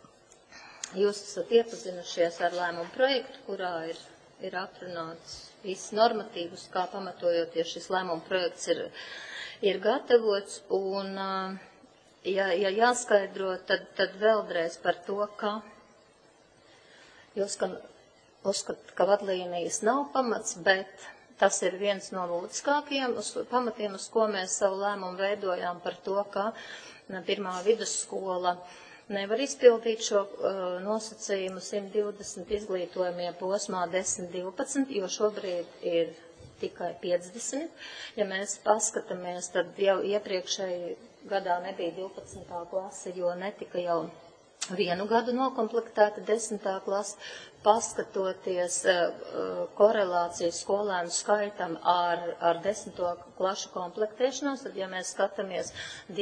jūs esat iepazinušies ar lēmumu projektu, kurā ir atrunāts viss normatīvus, kā pamatojoties šis lēmumu projekts ir gatavots. Un, ja jāskaidro, tad vēlreiz par to, ka jūs uzskatāt, ka vadlīnijas nav pamats, bet tas ir viens no būtiskākajiem pamatiem, uz ko mēs savu lēmumu veidojām par to, ka 1. vidusskola nevar izpildīt šo nosacījumu 120 izglītojumie posmā 10-12, jo šobrīd ir tikai 50. Ja mēs paskatāmies, tad jau iepriekšēji gadā nebija 12. klase, jo netika jau vienu gadu nokomplektēta 10. klase, paskatoties korelāciju skolēnu skaitam ar 10. klašu komplektēšanos, tad, ja mēs skatāmies,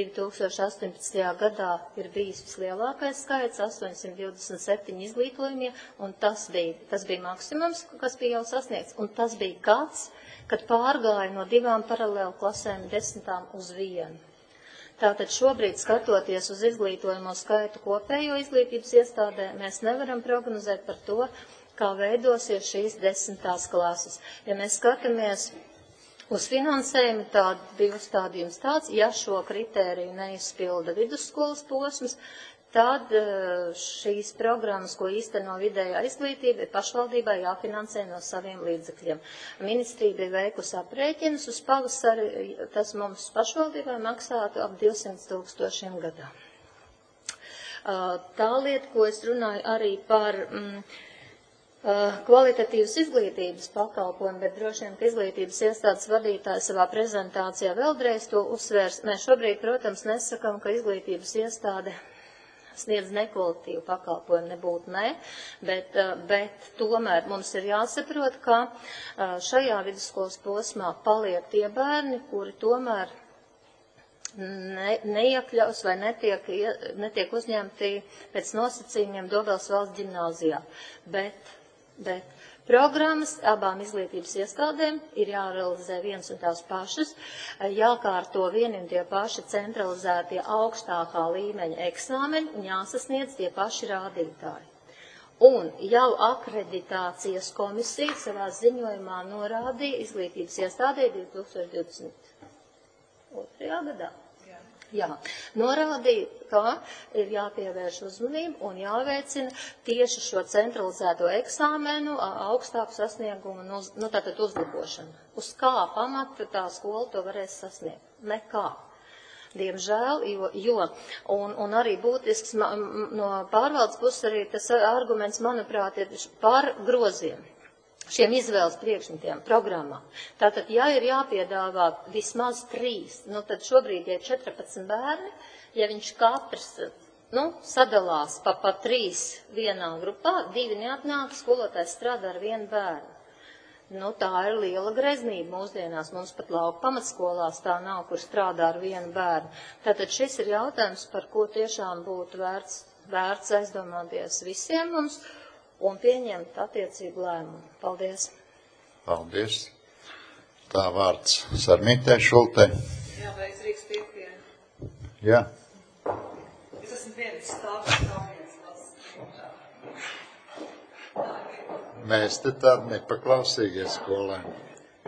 2018. gadā ir bijis vislielākais skaits, 827 izglītojumie, un tas bija maksimums, kas bija jau sasniegts, un tas bija gads, kad pārgāja no 2 paralēlu klasēm 10. uz 1. Tātad šobrīd, skatoties uz izglītojamo skaitu kopējo izglītības iestādē, mēs nevaram prognozēt par to, kā veidosies šīs 10. klases. Ja mēs skatāmies uz finansējumu, tad bija uzstādījums tāds, ja šo kritēriju neizpilda vidusskolas posms, tad šīs programmas, ko īsteno vidējā izglītība, ir pašvaldībai jāfinansē no saviem līdzekļiem. Ministrija bija veikusi aprēķinus uz pavasari, tas mums pašvaldībai maksātu ap 200 000 gadā. Tā lieta, ko es runāju arī par kvalitatīvas izglītības pakalpojumu, bet droši vien, ka izglītības iestādes vadītāji savā prezentācijā vēlreiz to uzsvērs. Mēs šobrīd, protams, nesakam, ka izglītības iestāde sniedz nekvalitīvu pakalpojumu, nebūtu ne, bet tomēr mums ir jāsaprot, ka šajā vidusskolas posmā paliek tie bērni, kuri tomēr neiekļaus vai netiek uzņemti pēc nosacījumiem Dobeles valsts ģimnāzijā. Bet programmas abām izglītības iestādēm ir jārealizē viens un tās pašas, jākārto vieni un tie paši centralizētie augstākā līmeņa eksāmeni un jāsasniedz tie paši rādītāji. Un jau akreditācijas komisija savā ziņojumā norādīja izglītības iestādē 2022. gadā. Jā, norādīja, ka ir jāpievērš uzmanību un jāveicina tieši šo centralizēto eksāmenu augstāku sasniegumu, tātad uzlabošanu. Uz kā pamata tā skola to varēs sasniegt? Nekā. Diemžēl, un arī būtisks no pārvaldes puses arī tas arguments, manuprāt, ir par groziem. Šiem izvēles priekšmetiem, programmām. Tātad, ja ir jāpiedāvā vismaz 3, tad šobrīd ir 14 bērni, ja viņš katrs, sadalās pa 3 vienā grupā, 2 neatnāk, skolotājs strādā ar 1 bērnu. Tā ir liela greznība mūsdienās, mums pat lauku pamatskolās tā nav, kur strādā ar 1 bērnu. Tātad šis ir jautājums, par ko tiešām būtu vērts aizdomāties visiem mums, un pieņemt attiecīgu lēmumu. Paldies. Paldies. Tā vārds Sarmītē Šultē. Jā, vai es Rīgas piefienu? Jā. Es esmu vienas stāvs. Mēs te tādi nepaklausīgie skolēni.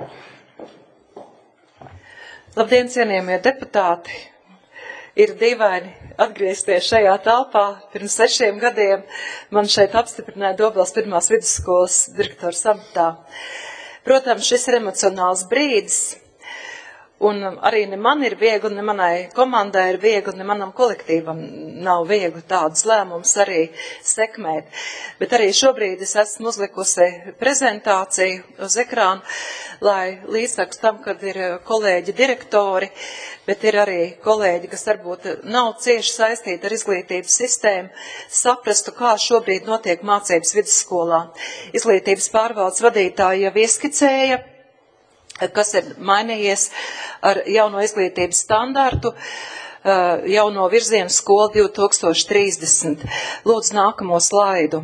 Labdien, cienījamie deputāti. Ir dīvaini atgriezties šajā telpā. Pirms 6 gadiem man šeit apstiprināja Dobeles pirmās vidusskolas direktora amatā. Protams, šis ir emocionāls brīdis, un arī ne man ir viegli, ne manai komandai ir viegli, ne manam kolektīvam nav viegli tādus lēmumus arī sekmēt. Bet arī šobrīd es esmu uzlikusi prezentāciju uz ekrānu, lai līdztekus tam, kad ir kolēģi direktori, bet ir arī kolēģi, kas varbūt nav cieši saistīti ar izglītības sistēmu, saprastu, kā šobrīd notiek mācības vidusskolā. Izglītības pārvaldes vadītāji jau ieskicēja, kas ir mainījies ar jauno izglītības standartu, jauno virzienu skolu 2030. Lūdzu, nākamo slaidu.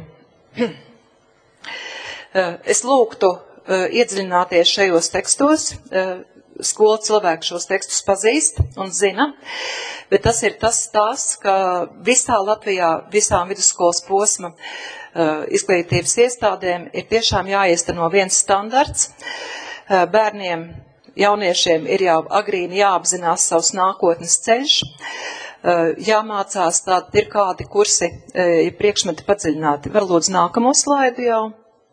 Es lūgtu iedziļināties šajos tekstos. Skola cilvēki šos tekstus pazīst un zina, bet tas ir tas stāsts, ka visā Latvijā, visām vidusskolas posma izglītības iestādēm ir tiešām jāiesteno viens standarts. Bērniem, jauniešiem ir jau agrīni jāapzinās savs nākotnes ceļš, jāmācās, tādi ir kādi kursi, ja priekšmeti padziļināti. Var lūdzu nākamo slaidu jau.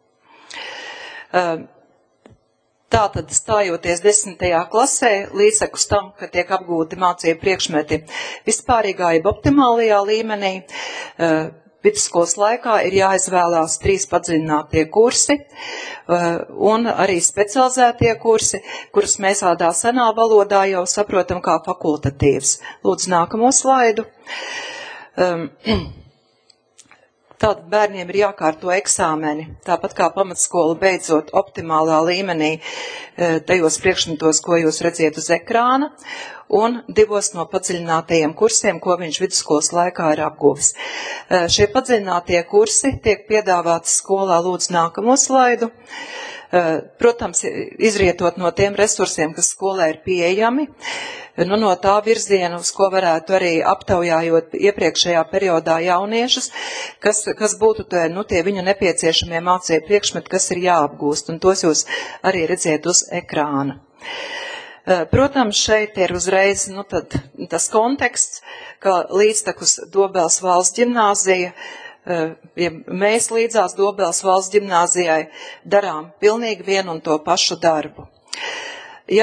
Tātad, stājoties 10. klasē, līdzekus tam, ka tiek apgūti mācību priekšmeti vispārīgā jeb optimālajā līmenī, vidusskolas laikā ir jāizvēlās 3 padziļinātie kursi un arī specializētie kursi, kurus mēs tādā senā valodā jau saprotam kā fakultatīvs. Lūdzu, nākamo slaidu. Tātad bērniem ir jākārto eksāmeni, tāpat kā pamatskola beidzot optimālā līmenī tajos priekšmetos, ko jūs redziet uz ekrāna, un 2 no padziļinātajiem kursiem, ko viņš vidusskolas laikā ir apguvis. Šie padziļinātie kursi tiek piedāvāti skolā, lūdzu nākamo slaidu. Protams, izrietot no tiem resursiem, kas skolē ir pieejami, no tā virziena, uz ko varētu arī aptaujājot iepriekšējā periodā jauniešus, kas būtu tie viņu nepieciešamie mācību priekšmeti, kas ir jāapgūst, un tos jūs arī redziet uz ekrāna. Protams, šeit ir uzreiz tas konteksts, ka līdztekus Dobeles valsts ģimnāzija, ja mēs līdzās Dobeles valsts ģimnāzijai darām pilnīgi vienu un to pašu darbu. Ja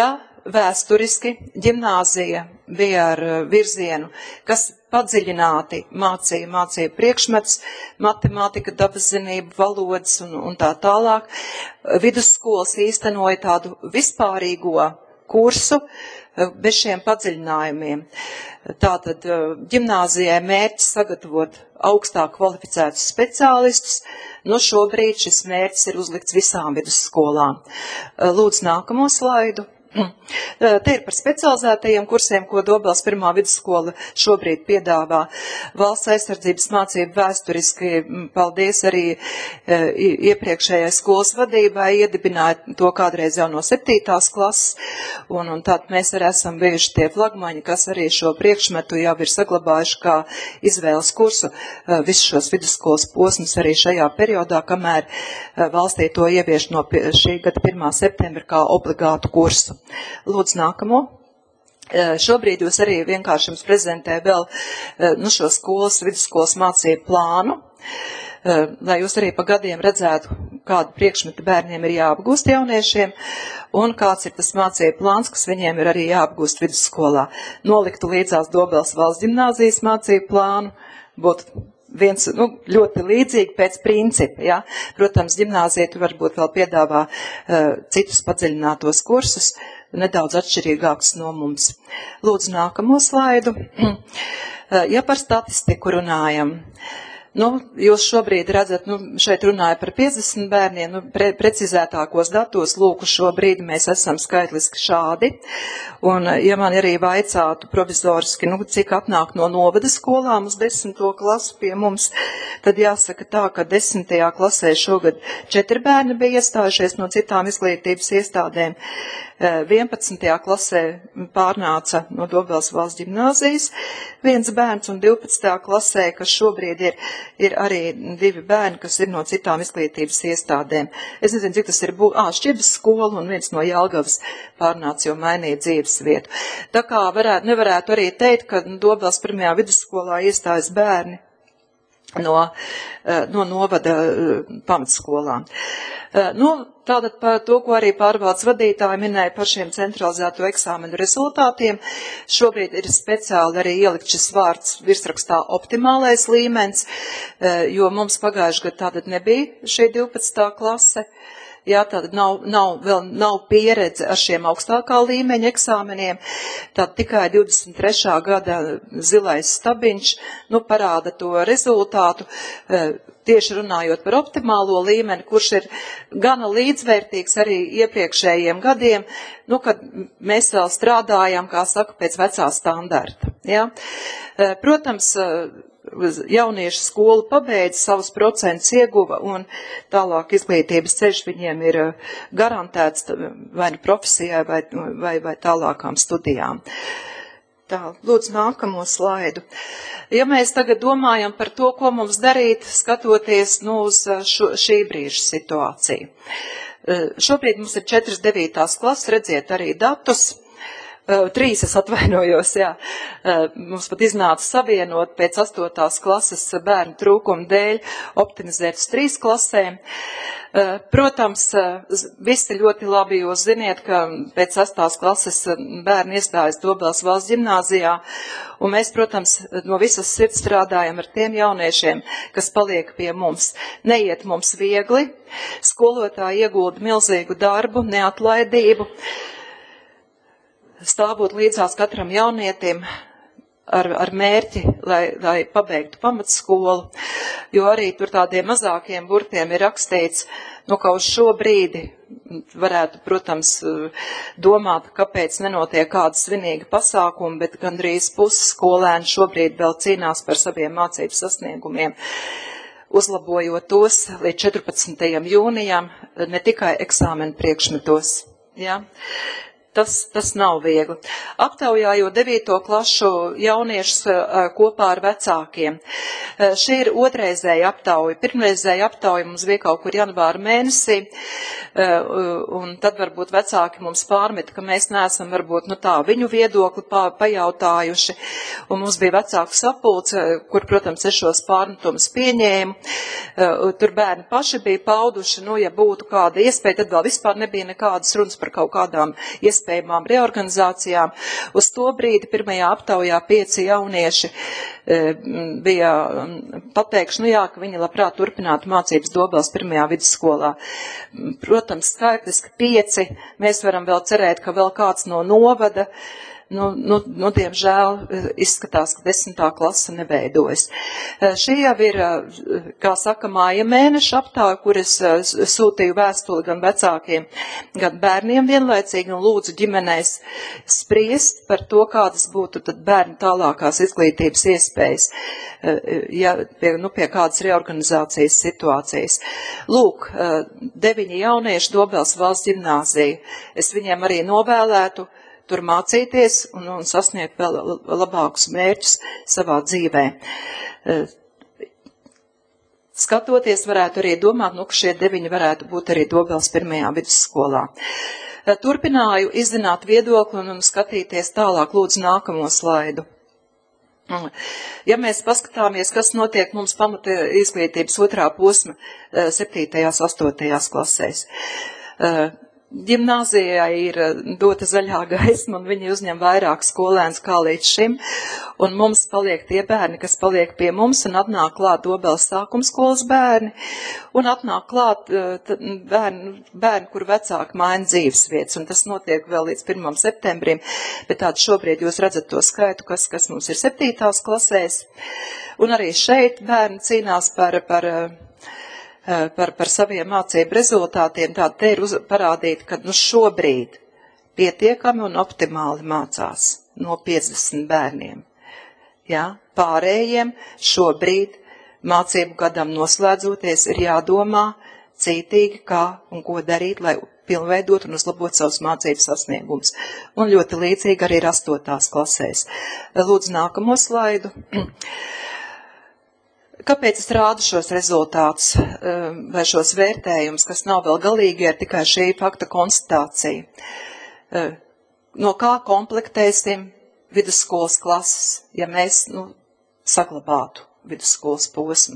Vēsturiski ģimnāzija bija ar virzienu, kas padziļināti mācīja priekšmets, matemātika, dabaszinību, valodas un tā tālāk. Vidusskolas īstenoja tādu vispārīgo kursu bez šiem padziļinājumiem. Tātad ģimnāzijai mērķis sagatavot augstāk kvalificētus speciālistus, šobrīd šis mērķis ir uzlikts visām vidusskolām. Lūdzu nākamo slaidu. Te ir par specializētajiem kursiem, ko Dobels pirmā vidusskola šobrīd piedāvā. Valsts aizsardzības mācību vēsturiski, paldies arī iepriekšējai skolas vadībai, iedibināja to kādreiz jau no 7. klases, un tad mēs arī esam bijuši tie flagmaņi, kas arī šo priekšmetu jau ir saglabājuši kā izvēles kursu visus šos vidusskolas posmus arī šajā periodā, kamēr valstī to ievieš no šī gada 1. septembra kā obligātu kursu. Lūdzu nākamo. Šobrīd jūs arī vienkārši jums prezentē vēl šo vidusskolas mācību plānu, lai jūs arī pa gadiem redzētu, kādu priekšmetu bērniem ir jāapgūst jauniešiem un kāds ir tas mācību plāns, kas viņiem ir arī jāapgūst vidusskolā. Noliktu līdzās Dobeles valsts ģimnāzijas mācību plānu, būtu viens, ļoti līdzīgi pēc principa, ja. Protams, ģimnāzija tu varbūt vēl piedāvā citus padziļinātos kursus, nedaudz atšķirīgākus no mums. Lūdzu nākamo slaidu. Ja par statistiku runājam, jūs šobrīd redzat, šeit runāja par 50 bērniem, precizētākos datos, lūku šobrīd mēs esam skaitliski šādi, un ja man arī vaicātu provizoriski, cik atnāk no novada skolām uz 10. klasu pie mums, tad jāsaka tā, ka 10. klasē šogad 4 bērni bija iestājušies no citām izglītības iestādēm, 11. klasē pārnāca no Dobeles valsts ģimnāzijas 1 bērns, un 12. klasē, kas šobrīd ir arī 2 bērni, kas ir no citām izglītības iestādēm. Es nezinu, cik tas ir Šķibas skola un viens no Jelgavas pārnāca, jo mainīja dzīves vietu. Tā kā nevarētu arī teikt, ka Dobeles pirmajā vidusskolā iestājas bērni no novada pamatskolām. Tātad par to, ko arī pārvaldes vadītāji minēja par šiem centralizēto eksāmenu rezultātiem, šobrīd ir speciāli arī ielikt šis vārds virsrakstā optimālais līmenis, jo mums pagājuši gadu tātad nebija šī 12. klase. Jā, tātad nav pieredze ar šiem augstākā līmeņa eksāmeniem, tad tikai 23. gada zilais stabiņš, parāda to rezultātu, tieši runājot par optimālo līmeni, kurš ir gana līdzvērtīgs arī iepriekšējiem gadiem, kad mēs vēl strādājam, kā saka, pēc vecā standarta. Jā. Protams, jauniešu skolu pabeidz, savus procentus ieguva un tālāk izglītības ceļš viņiem ir garantēts vai profesijai vai tālākām studijām. Tā, lūdzu nākamo slaidu. Ja mēs tagad domājam par to, ko mums darīt, skatoties uz šī brīža situāciju. Šobrīd mums ir 4.9. klases, redziet arī datus. 3, es atvainojos, jā. Mums pat iznāca savienot pēc 8. klases bērnu trūkuma dēļ optimizēt uz 3 klasēm. Protams, visi ļoti labi jūs ziniet, ka pēc 8. klases bērni iestājas Dobeles valsts ģimnāzijā, un mēs, protams, no visas sirds strādājam ar tiem jauniešiem, kas paliek pie mums. Neiet mums viegli, skolotāji iegulda milzīgu darbu, neatlaidību, stāvot līdzās katram jaunietim ar mērķi, lai pabeigtu pamatskolu, jo arī tur tādiem mazākiem burtiem ir rakstīts, ka uz šo brīdi varētu, protams, domāt, kāpēc nenotiek kāda svinīga pasākuma, bet gandrīz pusi skolēni šobrīd vēl cīnās par saviem mācību sasniegumiem, uzlabojot tos līdz 14. jūnijam, ne tikai eksāmenu priekšmetos. Ja? Tas nav viegli. Aptaujājot 9. klašu jauniešus kopā ar vecākiem. Šī ir otrreizēja aptauja. Pirmreizēja aptauja mums bija kaut kur janvāra mēnesī, un tad varbūt vecāki mums pārmet, ka mēs neesam varbūt viņu viedokli pajautājuši, un mums bija vecāku sapulce, kur, protams, es šos pārmetumus pieņēmu. Tur bērni paši bija pauduši, ja būtu kāda iespēja, tad vēl vispār nebija nekādas runas par kaut kādām iespējām iespējamām reorganizācijām. Uz to brīdi pirmajā aptaujā 5 jaunieši bija pateikši, nu jā, ka viņi labprāt turpinātu mācības Dobels pirmajā vidusskolā. Protams, skaitliski 5, mēs varam vēl cerēt, ka vēl kāds no novada. Diemžēl izskatās, ka 10. klase nebeidojas. Šī jau ir, kā saka, māja mēneša aptāja, kur es sūtīju vēstuli gan vecākiem, gan bērniem vienlaicīgi un lūdzu ģimenēs spriest par to, kādas būtu tad bērnu tālākās izglītības iespējas, pie kādas reorganizācijas situācijas. Lūk, 9 jaunieši Dobels valsts ģimnāzija. Es viņiem arī novēlētu tur mācīties un sasniegt vēl labākus mērķus savā dzīvē. Skatoties, varētu arī domāt, ka šie 9 varētu būt arī Dobels pirmajā vidusskolā. Turpināju izzināt viedokli un skatīties tālāk, lūdzu nākamo slaidu. Ja mēs paskatāmies, kas notiek mums pamata izglītības 2. posma 7. 8. klasēs. Ģimnāzijai ir dota zaļā gaisma, un viņi uzņem vairāk skolēns kā līdz šim, un mums paliek tie bērni, kas paliek pie mums, un atnāk klāt Dobels sākumskolas bērni, un atnāk klāt bērni, kur vecāki maina dzīvesvietas, un tas notiek vēl līdz 1. septembrim, bet tādu šobrīd jūs redzat to skaitu, kas mums ir 7. klasēs, un arī šeit bērni cīnās par saviem mācību rezultātiem, tā te ir parādīt, ka šobrīd pietiekami un optimāli mācās no 50 bērniem. Ja? Pārējiem šobrīd mācību gadam noslēdzoties ir jādomā cītīgi, kā un ko darīt, lai pilnveidot un uzlabot savus mācību sasniegumus. Un ļoti līdzīgi arī ir 8. klasēs. Lūdzu nākamo slaidu. Kāpēc es rādu šos rezultātus vai šos vērtējumus, kas nav vēl galīgi, ir tikai šī fakta konstatācija? No kā komplektēsim vidusskolas klases, ja mēs saglabātu vidusskolas posmu?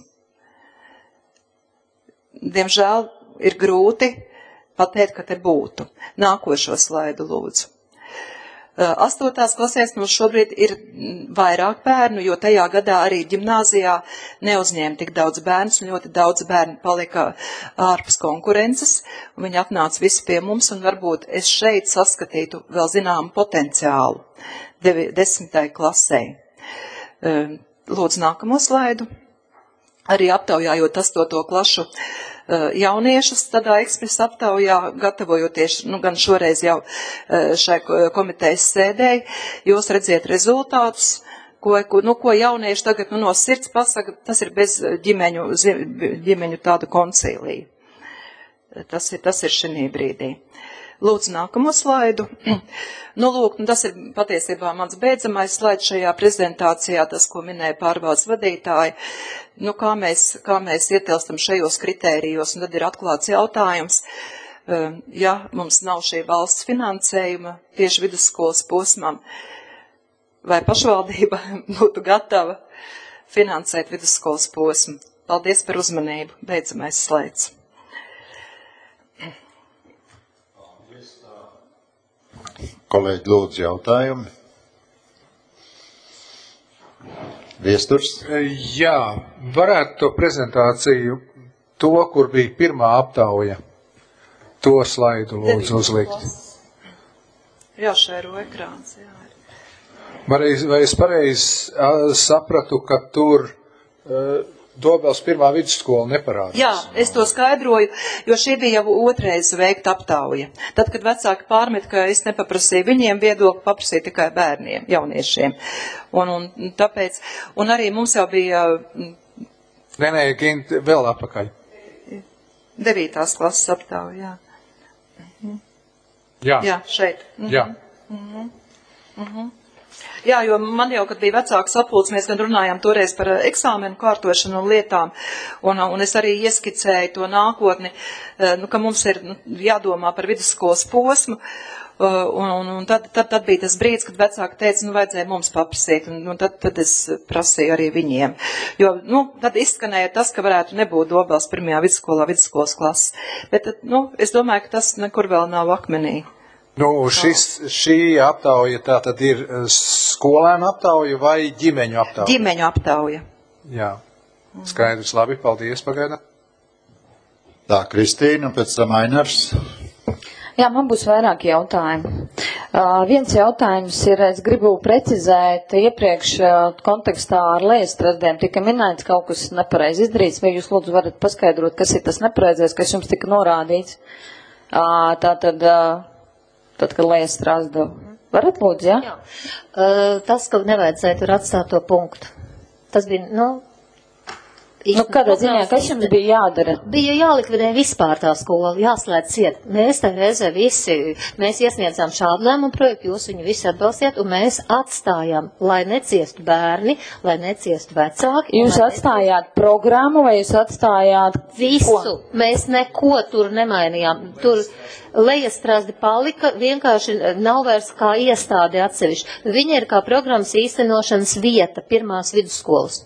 Diemžēl ir grūti pateikt, ka te būtu. Nākošo slaidu lūdzu. 8. klasēs mums šobrīd ir vairāk bērnu, jo tajā gadā arī ģimnāzijā neuzņēma tik daudz bērnus, un ļoti daudz bērnu palika ārpus konkurences, un viņi atnāca visi pie mums, un varbūt es šeit saskatītu vēl zināmu potenciālu 10. klasē. Lūdzu nākamo slaidu. Arī aptaujājot 8. klašu jauniešus tādā ekspresa aptaujā, gatavojoties, gan šoreiz jau šai komitejas sēdēji, jūs redziet rezultātus, ko jaunieši tagad no sirds pasaka, tas ir bez ģimeņu tādu koncīliju. Tas ir šī brīdī. Lūdzu nākamo slaidu. Tas ir patiesībā mans beidzamais slaids šajā prezentācijā, tas, ko minēja pārvaldes vadītāji. Kā mēs ietilstam šajos kritērijos, un tad ir atklāts jautājums, ja mums nav šī valsts finansējuma tieši vidusskolas posmam, vai pašvaldība būtu gatava finansēt vidusskolas posmu. Paldies par uzmanību. Beidzamais slaids. Kolēģi, lūdzu jautājumi. Viesturs? Jā, varētu to prezentāciju, kur bija pirmā aptauja, to slaidu lūdzu uzlikt. Jā, šēro ekrāns, jā. Vai es pareizi sapratu, ka tur Dobels pirmā vidusskola neparādās? Jā, es to skaidroju, jo šī bija jau otrais veikta aptauja. Tad, kad vecāki pārmet, ka es nepaprasīju viņiem viedokli, paprasīju tikai bērniem, jauniešiem. Un tāpēc, un arī mums jau bija... Nē, Gint, vēl apakaļ. 9. klases aptauja, jā. Jā. Jā, šeit. Jā. Jā, jo man jau, kad bija vecāks sapulcs, mēs gan runājām toreiz par eksāmenu kārtošanu un lietām, un es arī ieskicēju to nākotni, ka mums ir jādomā par vidusskolas posmu, un tad bija tas brīdis, kad vecāki teica, vajadzēja mums paprasīt, un tad es prasīju arī viņiem. Jo, tad izskanēja tas, ka varētu nebūt Dobels pirmajā vidusskolas klases, bet, es domāju, ka tas nekur vēl nav akmenī Nu, šī aptauja tā tad ir skolēnu aptauja vai ģimeņu aptauja? Ģimeņu aptauja. Jā, skaidrs, labi, paldies, pagaidām. Tā, Kristīna, un pēc tam Ainars. Jā, man būs vairāk jautājumu. Viens jautājums ir, es gribu precizēt iepriekš kontekstā ar Lejastrasdēm. Tika minēts kaut kas nepareizi izdarīts, vai jūs lūdzu varat paskaidrot, kas ir tas nepareizais, kas jums tika norādīts? Tātad, kad Lejastrasdu. Varat lūdzu, jā? Jā. Tas, ka nevajadzēja tur atstāt to punktu. Tas bija, kādā ziņā, kas jums bija jādara? Bija jālikvidē vispār tā skola, jāslēdz ciet. Mēs tā reizē mēs iesniedzām šādu lēmumu projektu, jūs viņu visi atbalstiet, un mēs atstājām, lai neciestu bērni, lai neciestu vecāki. Jūs atstājāt programmu vai jūs atstājāt visu? Ko? Mēs neko tur nemainījām. Tur Lejastrasde palika, vienkārši nav vairs kā iestāde atsevišķi. Viņa ir kā programmas īstenošanas vieta, pirmās vidusskolas.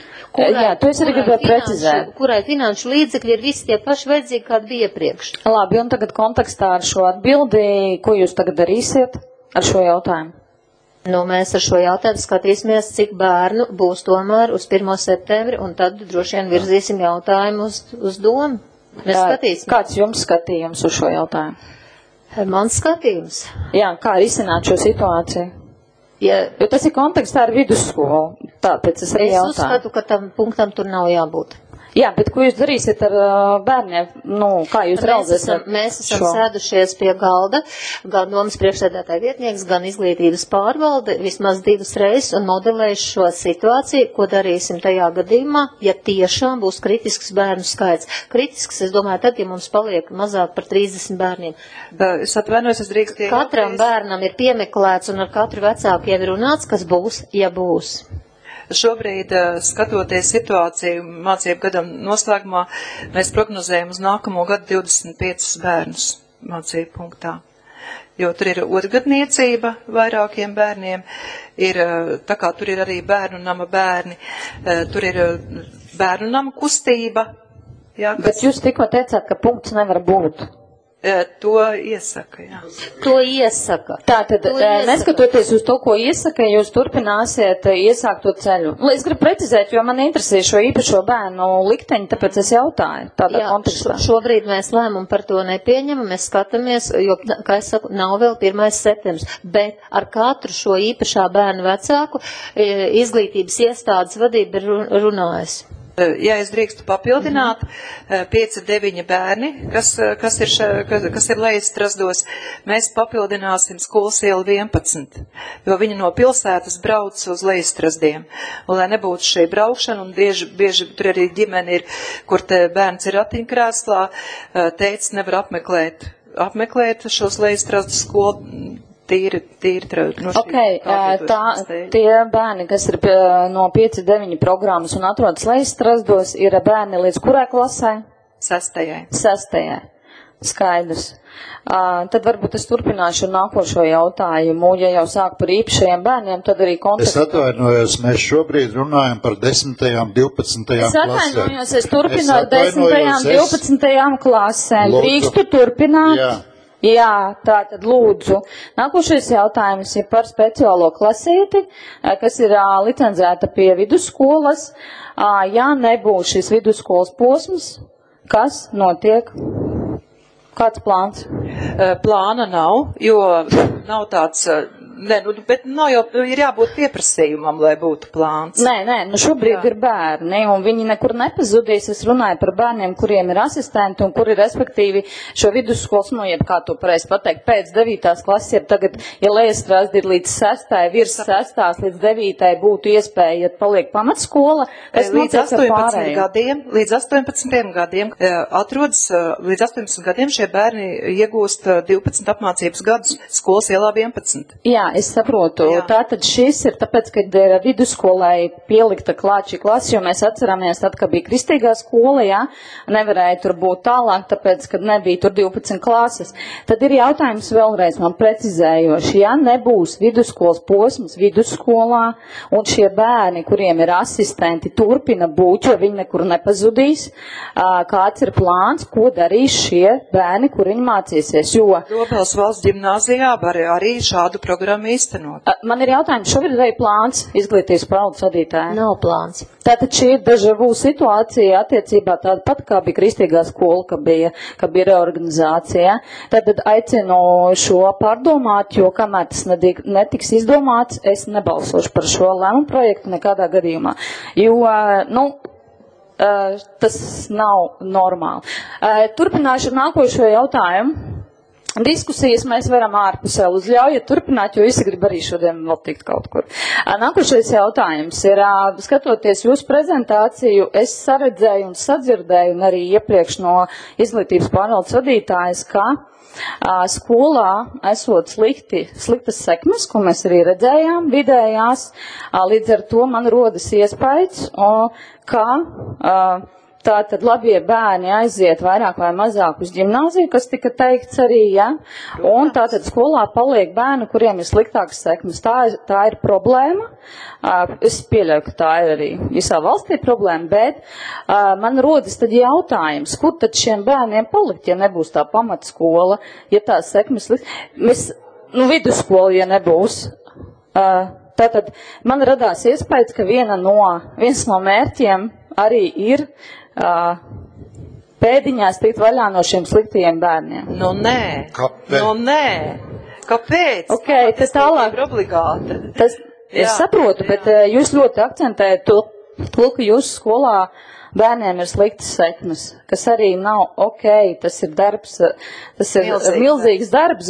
Kurai finanšu līdzekļi ir visi tie paši vajadzīgi, kādi bija iepriekš. Labi, un tagad kontekstā ar šo atbildi, ko jūs tagad darīsiet ar šo jautājumu? Mēs ar šo jautājumu skatīsimies, cik bērnu būs tomēr uz 1. septembri, un tad droši vien virzīsim jautājumu uz domu. Mēs skatīsimies. Kāds jums skatījums uz šo jautājumu? Mans skatījums. Jā, kā risināt šo situāciju? Jo tas ir kontekstā ar vidusskolu, tāpēc es arī jautāju. Es uzskatu, ka tam punktam tur nav jābūt. Jā, bet ko jūs darīsiet ar bērniem? Kā jūs realizēsiet? Mēs esam sēdušies pie galda, gan domas priekšsēdētāja vietnieks, gan izglītības pārvalde, vismaz 2 reizes, un modelējuši šo situāciju, ko darīsim tajā gadījumā, ja tiešām būs kritisks bērnu skaits. Kritisks, es domāju, tad, ja mums paliek mazāk par 30 bērniem. Es atvainojos, es drīkstu. Katram bērnam ir piemeklēts, un ar katru vecāku jau ir runāts, kas būs, ja būs. Šobrīd, skatoties situāciju mācību gadam noslēgumā, mēs prognozējam uz nākamo gadu 25 bērnus mācību punktā. Jo tur ir otrgadniecība vairākiem bērniem, tā kā tur ir arī bērnu nama bērni, tur ir bērnu nama kustība. Jā, Bet jūs tikko teicāt, ka punkts nevar būt. To iesaka, jā. To iesaka. Tātad, neskatoties uz to, ko iesaka, jūs turpināsiet iesākt to ceļu. Es gribu precizēt, jo man interesē šo īpašo bērnu likteņu, tāpēc es jautāju tādā kontekstā. Šobrīd mēs lēmumu par to nepieņemam, mēs skatāmies, jo, kā es saku, nav vēl 1. septembris, bet ar katru šo īpašā bērnu vecāku izglītības iestādes vadība ir runājusi. Ja es drīkstu papildināt, 5-9 bērni, kas ir Lejastrasdos, mēs papildināsim skolas ielu 11, jo viņi no pilsētas brauc uz Lejastrasdiem. Un, lai nebūtu šī braukšana, un bieži tur arī ģimene ir, kur te bērns ir ratiņkrēslā, teica nevar apmeklēt šos Lejastrasdas skolu. Tīri tie bērni, kas ir no 5-9 programmas un atrodas Lejastrasdos, ir bērni līdz kurai klasē? 6. Skaidrs. Tad varbūt es turpināšu nākošo jautājumu. Ja jau sāk par īpašajiem bērniem, tad arī kontekstā. Es atvainojos, mēs šobrīd runājam par 10. 12. klasēm. Es atvainojos, es turpināju 10. 12. klasēm. Drīkstu turpināt? Jā, tātad lūdzu. Nākošais jautājums ir par speciālo klasīti, kas ir licencēta pie vidusskolas. Ja nebūs šis vidusskolas posms, kas notiek? Kāds plāns? Plāna nav, jo nav tāds... bet nav jau, ir jābūt pieprasījumam, lai būtu plāns. Nē, šobrīd ir bērni, un viņi nekur nepazudīs. Es runāju par bērniem, kuriem ir asistenti, un kuri, respektīvi, šo vidusskolas, kā to pareizi pateikt, pēc 9. klases, ir tagad, ja Lejastrasde ir līdz 6. virs 6. līdz 9. būtu iespēja, ja paliek pamatskola, kas līdz 18 gadiem, līdz 18 gadiem atrodas, līdz 18 gadiem šie bērni iegūst 12 apmācības gadus skolas ielā 11. Jā, es saprotu. Tātad šis ir tāpēc, kad vidusskolai pielikta klāt šī klase, jo mēs atceramies tad, kad bija kristīgā skola, jā, nevarēja tur būt tālāk, tāpēc, kad nebija tur 12 klases. Tad ir jautājums vēlreiz man precizējoši, ja nebūs vidusskolas posms vidusskolā un šie bērni, kuriem ir asistenti, turpina būt, jo viņi nekur nepazudīs, kāds ir plāns, ko darīs šie bērni, kur viņi mācīsies, jo... Dobels valsts ģimnāzijā var arī šādu programmu īstenot. Man ir jautājums, šobrīd ir plāns izglītības pārvaldes vadītāja? Nav plāns. Tātad šī ir dažādu situācija attiecībā tāda pat, kā bija kristīgā skola, ka bija reorganizācija. Tātad aicinu šo pārdomāt, jo kamēr tas netiks izdomāts, es nebalsošu par šo lēmumu projektu nekādā gadījumā. Jo, tas nav normāli. Turpināšu nākošo jautājumu. Diskusijas mēs varam ārpusē uzļaujiet turpināt, jo visi grib arī šodien vēl tikt kaut kur. Nākošais jautājums ir, skatoties jūsu prezentāciju, es saredzēju un sadzirdēju, un arī iepriekš no izglītības pārvaldes vadītājas, ka skolā esot sliktas sekmes, ko mēs arī redzējām vidējās, līdz ar to man rodas iespējas, ka tātad labie bērni aiziet vairāk vai mazāk uz ģimnāziju, kas tika teikts arī, ja, un tātad skolā paliek bērni, kuriem ir sliktākas sekmes. Tā ir problēma. Es pieļauju, ka tā ir arī visā valstī problēma, bet man rodas tad jautājums, kur tad šiem bērniem palikt, ja nebūs tā pamatskola, ja tās sekmes sliktas. Vidusskola, ja nebūs. Tātad man radās iespējas, ka viens no mērķiem arī ir pēdiņās tikt vaļā no šiem sliktajiem bērniem. Nē. Kāpēc? Tas tālāk ir obligāti. Es saprotu, bet jūs ļoti akcentējat to, ka jūsu skolā bērniem ir sliktas sekmes, kas arī nav tas ir darbs, tas ir milzīgs darbs,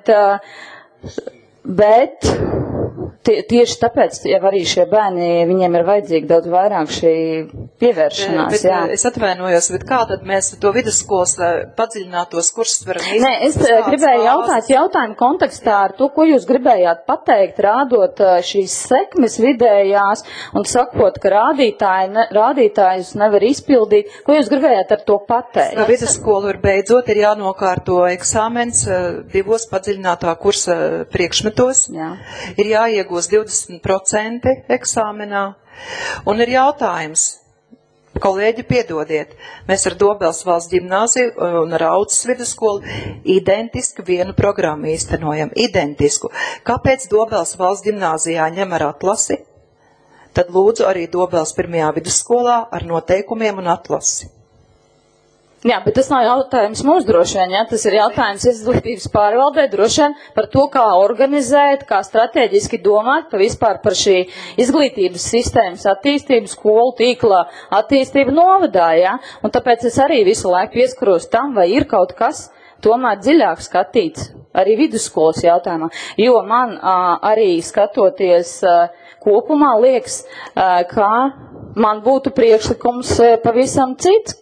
bet tieši tāpēc, ja arī šie bērni, viņiem ir vajadzīgi daudz vairāk šī pievēršanās. Es atvainojos, bet kā tad mēs to vidusskolas padziļinātos kursus varam izdarīt? Nē, es gribēju jautājumu kontekstā ar to, ko jūs gribējāt pateikt, rādot šīs sekmes vidējās un sakot, ka rādītājus nevar izpildīt. Ko jūs gribējāt ar to pateikt? Vidusskolu ir beidzot, ir jānokārto eksāmens 2 padziļinātā kursa priekšmetos. Ir jāiegūst 20% eksāmenā. Un ir jautājums, kolēģi, piedodiet, mēs ar Dobels valsts ģimnāziju un ar Audzes vidusskolu identiski vienu programmu īstenojam. Identisku. Kāpēc Dobels valsts ģimnāzijā ņem ar atlasi? Tad lūdzu arī Dobels 1. vidusskolā ar noteikumiem un atlasi. Jā, bet tas nav jautājums mums droši vien, ja? Tas ir jautājums izglītības pārvaldē droši vien par to, kā organizēt, kā strateģiski domāt vispār par šī izglītības sistēmas attīstību, skolu tīkla attīstību novadā, ja? Un tāpēc es arī visu laiku pieskaros tam, vai ir kaut kas tomēr dziļāk skatīts arī vidusskolas jautājumā, jo man arī skatoties kopumā liekas, ka man būtu priekšlikums pavisam cits,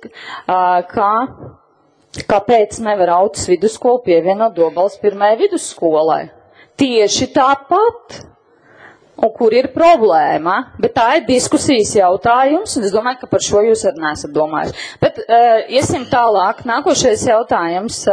kāpēc nevar Audzes vidusskolu pievienot Dobeles 1. vidusskolai. Tieši tāpat. Un kur ir problēma? Bet tā ir diskusijas jautājums, un es domāju, ka par šo jūs arī nesat domājuši. Bet iesim tālāk. Nākošais jautājums.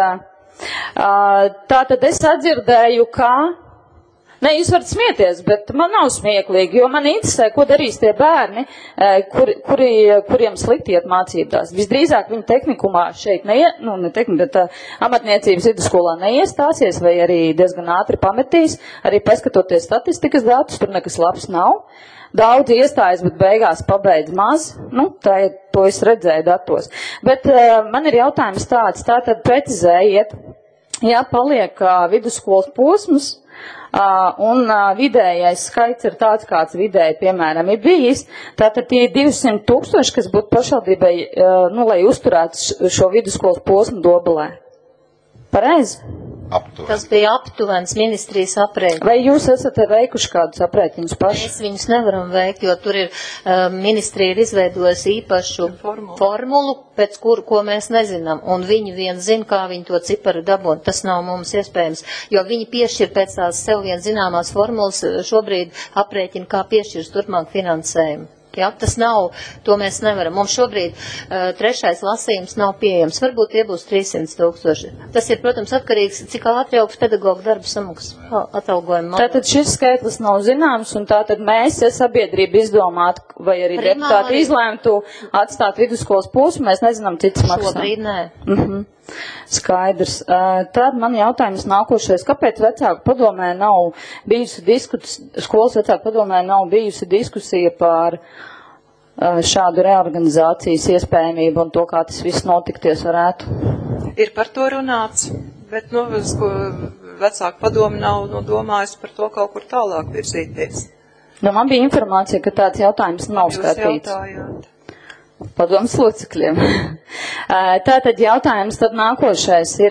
Tātad es atdzirdēju, ka... Nē, jūs varat smieties, bet man nav smieklīgi, jo man interesē, ko darīs tie bērni, kuriem slikti iet mācībās. Visdrīzāk viņi tehnikumā šeit bet amatniecības vidusskolā neiestāsies, vai arī diezgan ātri pametīs, arī paskatoties statistikas datus, tur nekas labs nav. Daudz iestājas, bet beigās pabeidz maz. To es redzēju datos. Bet man ir jautājums tāds, tātad precizējiet, ja paliek vidusskolas posms, un vidējais skaits ir tāds, kāds vidēji, piemēram, ir bijis, tātad tie 200 000, kas būtu pašvaldībai, lai uzturētu šo vidusskolas posmu Dobelē. Pareizi? aptuveni. Tas bija aptuvens ministrijas aprēķins. Vai jūs esat veikuši kādus aprēķinus paši? Mēs viņus nevaram veikt, jo tur ir ministrija ir izveidojusi īpašu formulu, pēc ko mēs nezinām, un viņi vien zina, kā viņi to ciparu dabūt. Tas nav mums iespējams, jo viņi piešķir pēc tās sev vien zināmās formulas šobrīd aprēķina, kā piešķirs turpmāk finansējumu. Ja, tas nav, to mēs nevaram. Mums šobrīd trešais lasījums nav pieejams. Varbūt tie būs 300 000. Tas ir, protams, atkarīgs, cik ātri augs pedagoģu darba samaksas atalgojuma. Tātad šis skaitlis nav zināms, un tātad mēs, ja sabiedrība izdomātu, vai arī deputāti izlēmtu atstāt vidusskolas posmu, mēs nezinām citas maksas. Šobrīd nē. Skaidrs. Tad man jautājums nākošais. Kāpēc vecāku padomē nav bijusi skolas vecāku padomē nav bijusi diskusija par šādu reorganizācijas iespējamību un to, kā tas viss notikties varētu? Ir par to runāts, bet vecāku padomi nav domājusi par to kaut kur tālāk virzīties. Man bija informācija, ka tāds jautājums nav skatīts. Jūs jautājāt. Padomas locekļiem. Tātad jautājums tad nākošais ir,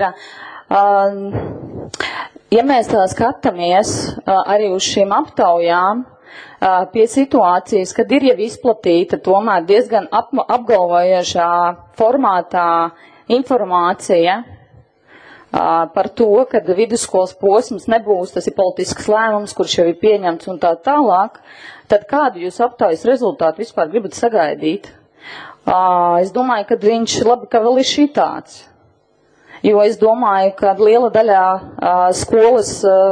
ja mēs tā skatāmies arī uz šīm aptaujām, pie situācijas, kad ir jau izplatīta tomēr diezgan apgalvojošā formātā informācija par to, ka vidusskolas posms nebūs, tas ir politisks lēmums, kurš jau ir pieņemts un tā tālāk, tad kādu jūs aptaujas rezultātu vispār gribat sagaidīt? Es domāju, ka viņš labi, ka vēl ir šitāds. Jo es domāju, ka liela daļā skolas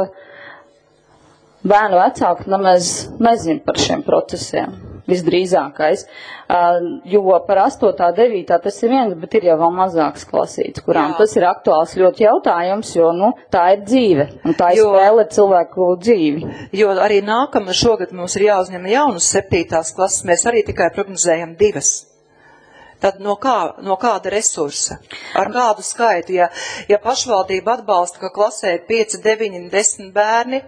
bērnu vecāku nemaz nezin par šiem procesiem, visdrīzākais. Jo par 8. 9. tas ir viens, bet ir jau vēl mazāks klasīts, kurām tas ir aktuāls ļoti jautājums, jo, tā ir dzīve, un tā ir spēle cilvēku dzīvi. Jo arī šogad mums ir jāuzņem jaunas 7. klases, mēs arī tikai prognozējam 2. Tad no kāda resursa? Ar kādu skaitu? Ja pašvaldība atbalsta, ka klasē ir 5, 9, 10 bērni?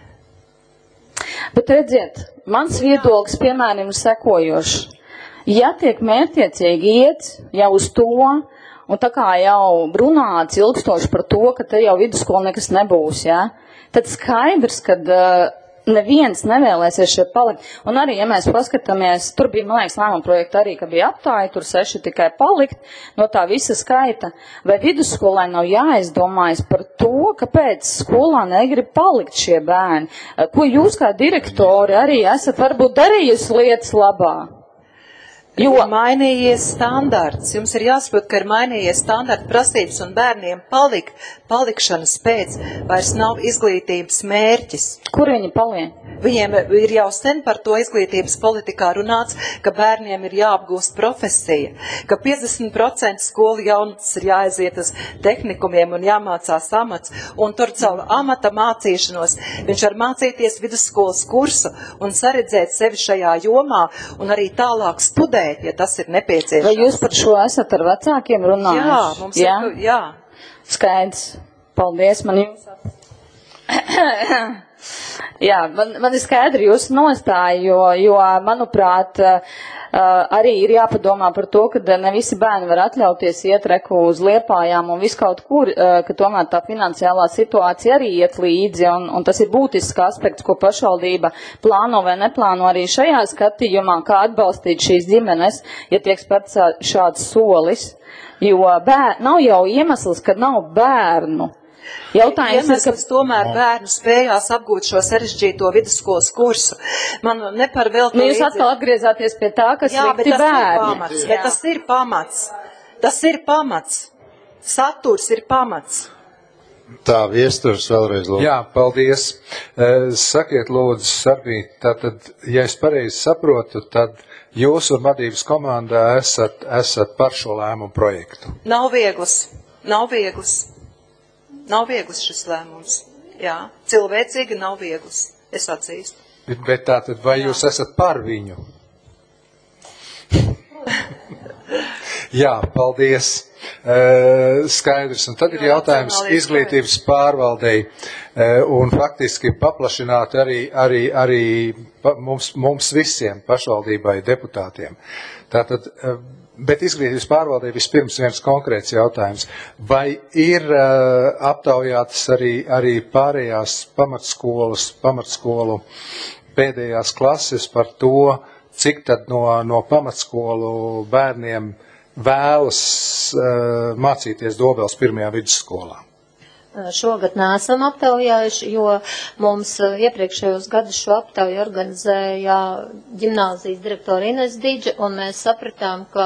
Bet redziet, mans viedoklis, piemēram, ir sekojošs. Ja tiek mērķiecīgi iet jau uz to, un tā kā jau runāts ilgstoši par to, ka te jau vidusskola nekas nebūs, tad skaidrs, kad neviens nevēlēsies šeit palikt. Un arī, ja mēs paskatāmies, tur bija, man liekas, lēmuma projekta arī, ka bija aptāja, tur 6 tikai palikt no tā visa skaita. Vai vidusskolai nav jāizdomājas par to, kāpēc skolā negrib palikt šie bērni? Ko jūs kā direktori arī esat varbūt darījusi lietas labā? Jo mainījies standarts. Jums ir jāsaprot, ka ir mainījies standarta prasības un bērniem palikšanas pēc vairs nav izglītības mērķis. Kur viņi paliek? Viņiem ir jau sen par to izglītības politikā runāts, ka bērniem ir jāapgūst profesija, ka 50% skolu jaunatnes ir jāaiziet uz tehnikumiem un jāmācās amats, un tur caur amata mācīšanos viņš var mācīties vidusskolas kursu un saredzēt sevi šajā jomā un arī tālāk studēt, ja tas ir nepieciešams. Vai jūs par šo esat ar vecākiem runājuši? Jā, mums ir, jā. Skaidrs. Paldies, man jums. Jā, man ir skaidri jūsu nostāja, jo, manuprāt, arī ir jāpadomā par to, ka ne visi bērni var atļauties iet reku uz Liepājām un viskaut kur, ka tomēr tā finansiālā situācija arī iet līdzi, un tas ir būtisks aspekts, ko pašvaldība plāno vai neplāno arī šajā skatījumā, kā atbalstīt šīs ģimenes, ja tiek spērts šāds solis, jo nav jau iemesls, ka nav bērnu. Iemesls tomēr bērnu spējās apgūt šo sarežģīto vidusskolas kursu. Man neparveltīgi... Jūs atkal atgriezāties pie tā, kas slikti bērni. Bet tas ir pamats. Tas ir pamats. Saturs ir pamats. Tā, Viesturs vēlreiz lūdzu. Jā, paldies. Sakiet, lūdzu, Sarbīt, tātad, ja es pareizi saprotu, tad jūs un vadības komandā esat par šo lēmumu projektu. Nav viegls. Nav viegls šis lēmums. Jā, cilvēcīgi nav viegls. Es atzīstu. Bet tātad, vai jūs esat par viņu? Jā, paldies. Skaidrs. Un tad ir jautājums izglītības pārvaldei un faktiski paplašināt arī mums visiem pašvaldībai deputātiem. Tātad, bet izglītības pārvaldei vispirms viens konkrēts jautājums. Vai ir aptaujātas arī pārējās pamatskolu pēdējās klases par to, cik tad no pamatskolu bērniem vēlas mācīties Dobeles pirmajā vidusskolā? Šogad neesam aptaujājuši, jo mums iepriekšējos gadus šo aptauju organizēja ģimnāzijas direktora Ines Didža, un mēs sapratām, ka,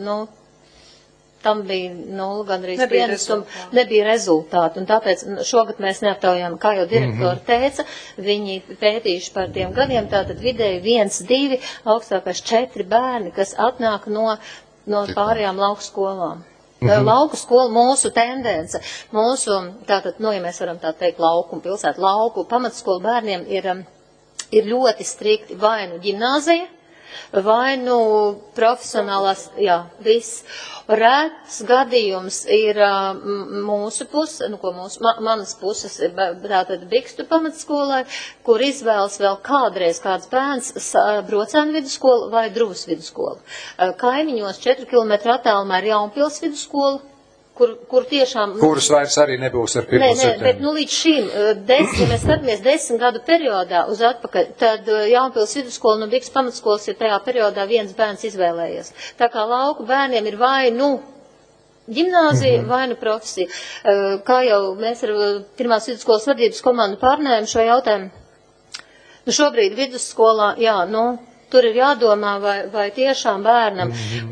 tam bija nula gandrīz pienesuma, nebija rezultātu, un tāpēc šogad mēs neaptaujām, kā jau direktori teica, viņi pētījuši par tiem gadiem, tātad vidēji 1, 2, augstākais 4 bērni, kas atnāk no pārējām lauku skolām. Lauku skola, mūsu tendence, tātad, ja mēs varam tā teikt, lauku un pilsētu, lauku pamatskolu bērniem ir ļoti strikti vai nu ģimnāzija, vai nu profesionālās, viss. Rēts gadījums ir mūsu puse, manas puses, tātad Bikstu pamatskolai, kur izvēlas vēl kādreiz kāds bērns Brocēnu vidusskolu vai Druvas vidusskolu. Kaimiņos 4 kilometru attālumā ir Jaunpils vidusskola, kur tiešām... Kuras vairs arī nebūs ar 1. septembri. Bet līdz šīm, ja mēs skatāmies 10 gadu periodā uz atpakaļ, tad Jaunpils vidusskola no Bikstu pamatskolas ir tajā periodā viens bērns izvēlējies. Tā kā lauku bērniem ir vai ģimnāzija, vai profesija. Kā jau mēs ar pirmās vidusskolas vadības komandu pārnājam šo jautājumu, šobrīd vidusskolā, tur ir jādomā, vai tiešām bērnam,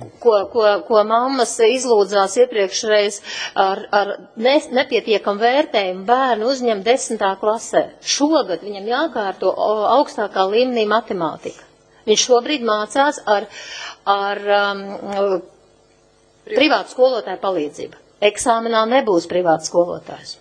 ko mammas izlūdzās iepriekšreiz ar nepietiekam vērtējumu, bērnu uzņem 10. klasē. Šogad viņam jākārto augstākā līmenī matemātika. Viņš šobrīd mācās ar privātu skolotāju palīdzību. Eksāmenā nebūs privāts skolotājs.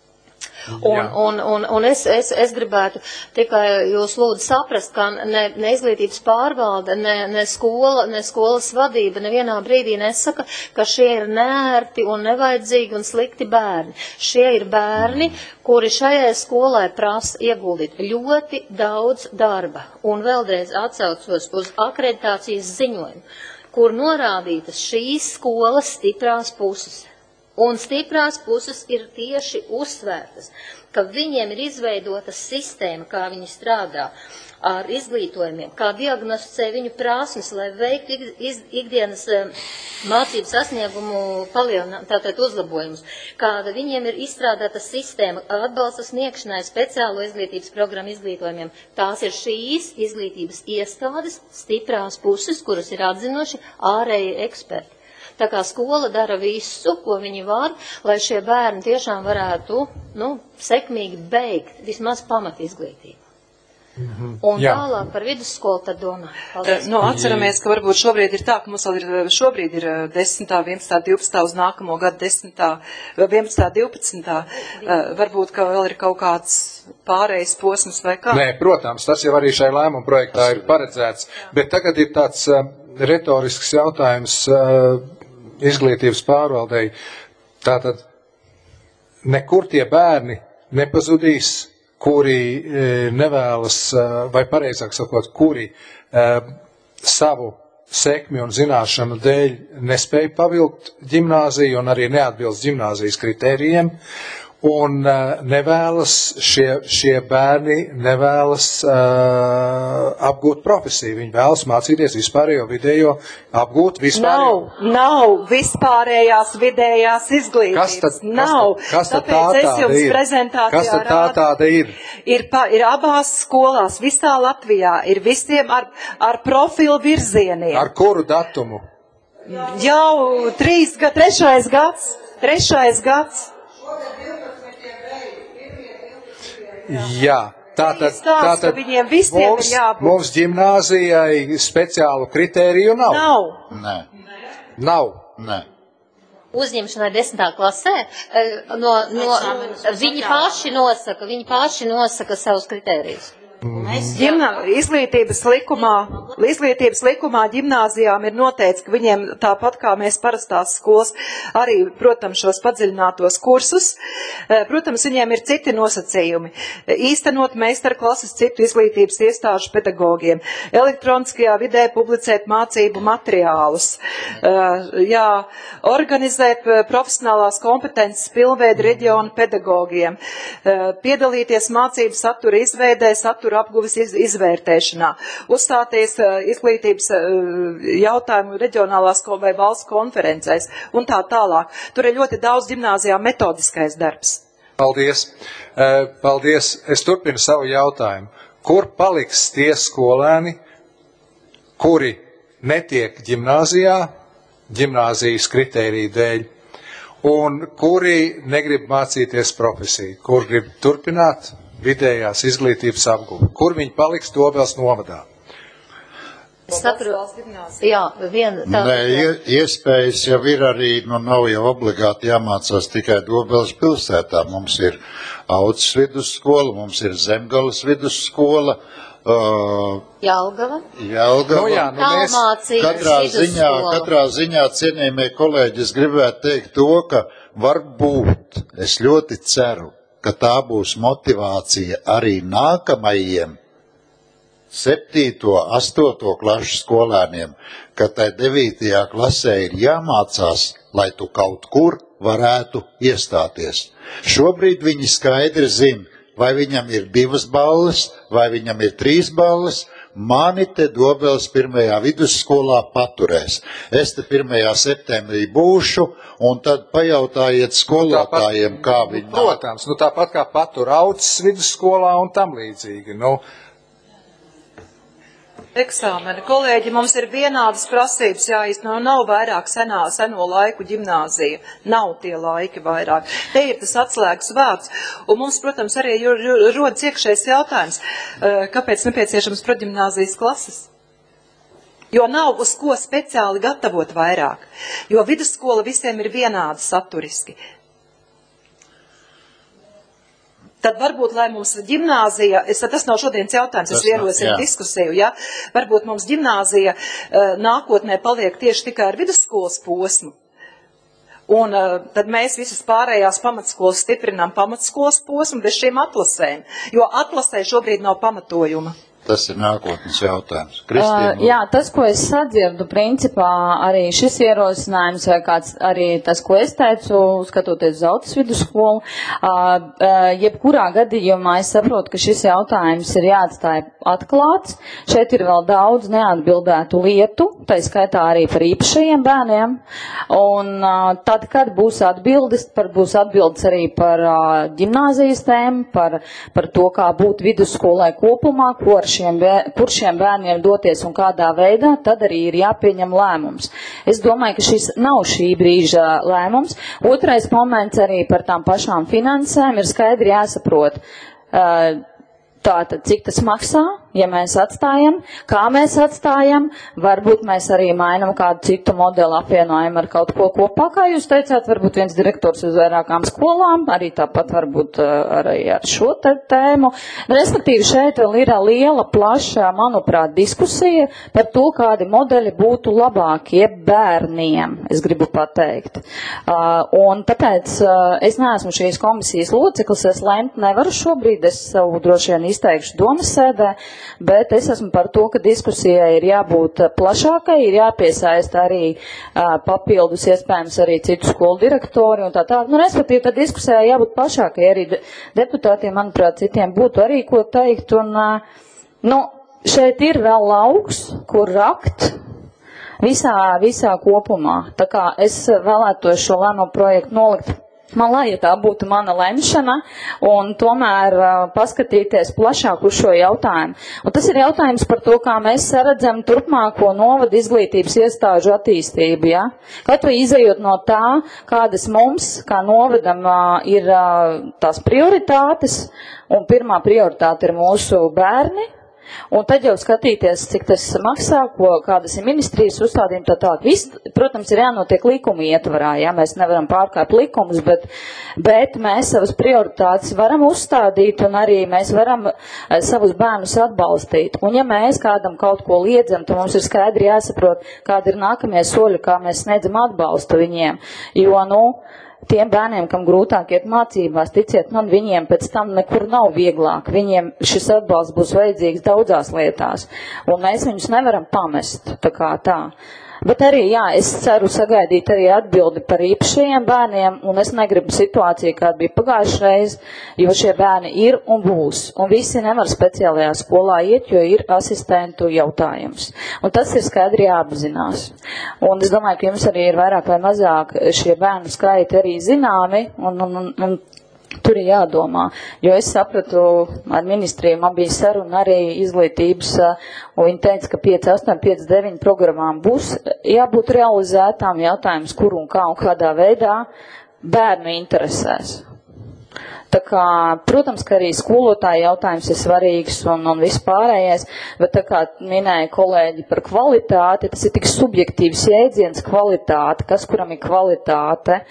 Un es gribētu tikai jūs lūdzu saprast, ka ne izglītības pārvalde, ne skolas vadība nevienā brīdī nesaka, ka šie ir neērti un nevajadzīgi un slikti bērni. Šie ir bērni, kuri šajai skolai prasa ieguldīt ļoti daudz darba. Un vēlreiz atsaucos uz akreditācijas ziņojumu, kur norādītas šīs skolas stiprās puses. Un stiprās puses ir tieši uzsvērtas, ka viņiem ir izveidota sistēma, kā viņi strādā ar izglītojumiem, kā diagnosticē viņu prasmes, lai veiktu ikdienas mācību sasniegumu tātad uzlabojumus, kāda viņiem ir izstrādāta sistēma atbalsta sniegšanai speciālo izglītības programmu izglītojumiem. Tās ir šīs izglītības iestādes stiprās puses, kuras ir atzinuši ārēji eksperti. Tā kā skola dara visu, ko viņi var, lai šie bērni tiešām varētu, sekmīgi beigt vismaz pamatizglītību. Un tālāk par vidusskolu tad domāju. Atceramies, ka varbūt šobrīd ir tā, ka mums vēl šobrīd ir 10., 11., 12. uz nākamo gadu 10., 11., 12. Varbūt, ka vēl ir kaut kāds pārējais posms vai kā? Nē, protams, tas jau arī šai lēmuma projektā ir paredzēts, bet tagad ir tāds retorisks jautājums izglītības pārvaldei. Tātad nekur tie bērni nepazudīs, kuri nevēlas, vai pareizāk sakot, kuri savu sekmi un zināšanu dēļ nespēja pavilkt ģimnāziju un arī neatbilst ģimnāzijas kritērijiem. Un nevēlas šie bērni apgūt profesiju. Viņi vēlas mācīties vispārējo vidējo, apgūt vispārējo. Nav vispārējās vidējās izglītības. Kas tad tā tāda ir? Ir abās skolās visā Latvijā, ir visiem ar profilu virzieniem. Ar kuru datumu? Jau 3. gads. Jā, tātad viņiem visiem ir jābūt. Mums ģimnāzijai speciālu kritēriju nav. Nav. Uzņemšanai 10. klasē, viņi paši nosaka savus kritērijus. Izglītības likumā ģimnāzijām ir noteikts, ka viņiem tāpat kā mēs parastās skolas arī, protams, šos padziļinātos kursus, protams, viņiem ir citi nosacījumi. Īstenot meistarklases citu izglītības iestāžu pedagogiem, elektroniskajā vidē publicēt mācību materiālus, organizēt profesionālās kompetences pilnveidu reģionu pedagogiem, piedalīties mācību satura izveidē, satura apguves izvērtēšanā, uzstāties izglītības jautājumu reģionālās vai valsts konferencēs un tā tālāk. Tur ir ļoti daudz ģimnāzijā metodiskais darbs. Paldies. Paldies. Es turpinu savu jautājumu. Kur paliks tie skolēni, kuri netiek ģimnāzijā, ģimnāzijas kritēriju dēļ, un kuri negrib mācīties profesiju, kur grib turpināt vidējās izglītības apguvi? Kur viņi paliks Dobeles novadā? Iespējas jau ir arī, nav jau obligāti jāmācās tikai Dobeles pilsētā. Mums ir Auces vidusskola, mums ir Zemgales vidusskola, Jelgava. Katrā ziņā, cienījamie kolēģi, es gribētu teikt to, ka varbūt, es ļoti ceru, ka tā būs motivācija arī nākamajiem 7., 8. klašu skolēniem, ka tai 9. klasē ir jāmācās, lai tu kaut kur varētu iestāties. Šobrīd viņi skaidri zina, vai viņam ir 2 balles, vai viņam ir 3 balles. Mani te Dobeles 1. vidusskolā paturēs. Es te 1. septembrī būšu, un tad pajautājiet skolotājiem, kā viņi... Protams, tāpat kā patur Auces vidusskolā un tam līdzīgi. Eksāmeni. Kolēģi, mums ir vienādas prasības jāīsteno, nav vairāk seno laiku ģimnāzija, nav tie laiki vairāk. Te ir tas atslēgas vārds, un mums, protams, arī rodas iekšējs jautājums, kāpēc nepieciešams proģimnāzijas klases? Jo nav uz ko speciāli gatavot vairāk, jo vidusskola visiem ir vienāda saturiski. Tad varbūt, lai mums ģimnāzija, tas nav šodienas jautājums, es ierosinu diskusiju, ja? Varbūt mums ģimnāzija nākotnē paliek tieši tikai ar vidusskolas posmu. Un tad mēs visas pārējās pamatskolas stiprinām pamatskolas posmu bez šīm atlasēm, jo atlasē šobrīd nav pamatojuma. Tas ir nākotnes jautājums. Jā, tas, ko es sadzirdu, principā arī šis ierosinājums, vai kāds arī tas, ko es teicu, skatoties uz Auces vidusskolu, jebkurā gadījumā es saprotu, ka šis jautājums ir jāatstāja atklāts. Šeit ir vēl daudz neatbildētu lietu, tā skaitā arī par īpašajiem bērniem. Un tad, kad būs atbildes arī par ģimnāzijas tēmu, par to, kā būt vidusskolai kopumā, kur šiem bērniem doties un kādā veidā, tad arī ir jāpieņem lēmums. Es domāju, ka šis nav šī brīža lēmums. Otrais moments arī par tām pašām finansēm ir skaidri jāsaprot. Tātad, cik tas maksā, ja mēs atstājam, kā mēs atstājam, varbūt mēs arī mainam kādu citu modeli, apvienojam ar kaut ko kopā, kā jūs teicāt, varbūt viens direktors uz vairākām skolām, arī tāpat varbūt arī ar šo tēmu. Respektīvi, šeit vēl ir liela, plaša, manuprāt, diskusija par to, kādi modeļi būtu labākie bērniem, es gribu pateikt. Un tāpēc es neesmu šīs komisijas loceklis, es lemt nevaru šobrīd, es savu droši vien izteikšu domas sēdē, bet es esmu par to, ka diskusijai ir jābūt plašākai, ir jāpiesaista arī papildus iespējams arī citu skolu direktori un tā. Respektīvi, tad diskusijai jābūt plašākai, arī deputātiem, manuprāt, citiem būtu arī ko teikt, un šeit ir vēl lauks, kur rakt visā kopumā. Tā kā es vēlētos šo lēmumu projektu nolikt malā, ja tā būtu mana lemšana, un tomēr paskatīties plašāk uz šo jautājumu. Un tas ir jautājums par to, kā mēs saredzam turpmāko novada izglītības iestāžu attīstību, ja? Kaut vai izejot no tā, kādas mums, kā novadam, ir tās prioritātes, un pirmā prioritāte ir mūsu bērni, Un tad jau skatīties, cik tas maksā, kādas ir ministrijas uzstādījumi, tālāk. Viss, protams, ir jānotiek likuma ietvarā, ja mēs nevaram pārkāpt likumus, bet mēs savas prioritātes varam uzstādīt un arī mēs varam savus bērnus atbalstīt. Un ja mēs kādam kaut ko liedzam, tad mums ir skaidri jāsaprot, kādi ir nākamie soļi, kā mēs sniedzam atbalstu viņiem. Jo, tiem bērniem, kam grūtāk iet mācībās, ticiet man, viņiem pēc tam nekur nav vieglāk. Viņiem šis atbalsts būs vajadzīgs daudzās lietās. Un mēs viņus nevaram pamest, tā kā tā. Bet arī, es ceru sagaidīt arī atbildi par īpašajiem bērniem, un es negribu situāciju, kāda bija pagājušreiz, jo šie bērni ir un būs. Un visi nevar speciālajā skolā iet, jo ir asistentu jautājums. Un tas ir skaidri jāapzinās. Un es domāju, ka jums arī ir vairāk vai mazāk šie bērnu skaiti arī zināmi, un tur ir jādomā, jo es sapratu ar ministriju, man bija saruna arī izglītības, un viņi teica, ka 5, 8, 5, 9 programmām būs jābūt realizētām, jautājums, kur un kā un kādā veidā bērnu interesēs. Tā kā, protams, ka arī skolotāja jautājums ir svarīgs un vispārējais, bet tā kā minēja kolēģi par kvalitāti, tas ir tik subjektīvs jēdziens kvalitāte, kas kuram ir kvalitāte.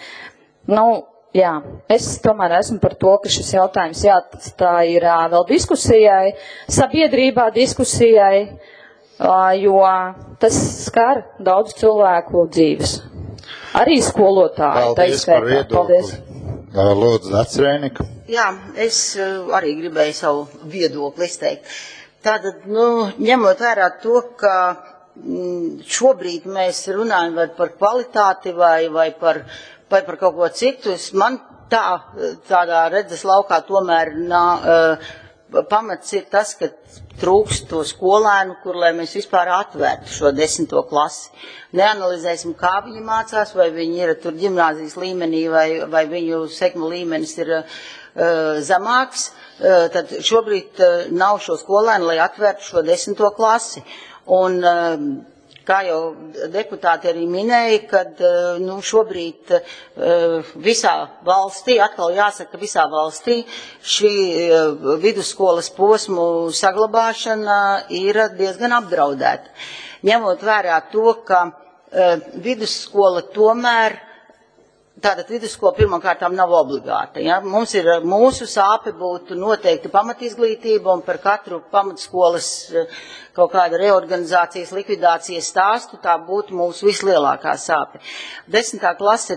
Es tomēr esmu par to, ka šis jautājums jāatstāj ir vēl diskusijai, sabiedrībā diskusijai, jo tas skar daudz cilvēku dzīves. Arī skolotāji. Paldies par viedokli. Lūdzu, Dacerēnika. Jā, es arī gribēju savu viedokli izteikt. Tātad, ņemot vērā to, ka šobrīd mēs runājam vai par kvalitāti vai par kaut ko citu, man tādā redzes laukā tomēr pamats ir tas, ka trūkst to skolēnu, kur lai mēs vispār atvērtu šo 10. klasi. Neanalizēsim, kā viņi mācās, vai viņi ir tur ģimnāzijas līmenī, vai viņu sekmu līmenis ir zemāks. Tad šobrīd nav šo skolēnu, lai atvērtu šo 10. klasi. Un kā jau deputāti arī minēja, kad šobrīd visā valstī, atkal jāsaka, ka visā valstī šī vidusskolas posmu saglabāšana ir diezgan apdraudēta. Ņemot vērā to, ka vidusskola tomēr, tātad vidusskola pirmkārtām nav obligāta. Ja? Mūsu sāpe būtu noteikti pamatizglītība, un par katru pamatskolas kaut kāda reorganizācijas, likvidācijas stāstu, tā būtu mūsu vislielākā sāpe. 10. klase,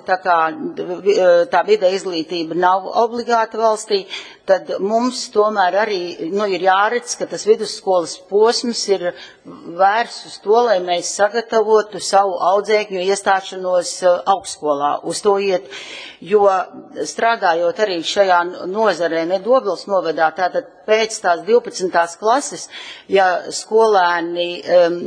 tā vidē izglītība nav obligāta valstī, tad mums tomēr arī ir jāredz, ka tas vidusskolas posms ir vērsts uz to, lai mēs sagatavotu savu audzēkņu iestāšanos augstskolā. Uz to iet, jo strādājot arī šajā nozarē Nedobils novadā, tātad pēc tās 12. klases, ja skolēni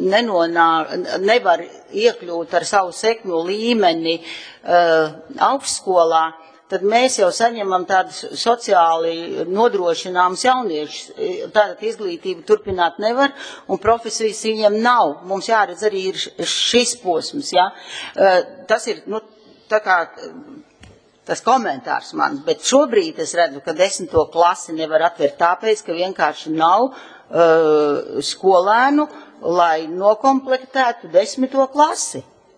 nevar iekļūt ar savu sekmju līmeni augstskolā, tad mēs jau saņemam tādus sociāli nodrošināmus jauniešus. Tātad izglītību turpināt nevar, un profesijas viņiem nav. Mums jāredz arī ir šis posms. Ja? Tas ir, tā kā tas komentārs man, bet šobrīd es redzu, ka 10. klasi nevar atvērt tāpēc, ka vienkārši nav skolēnu, lai nokomplektētu 10. klasi.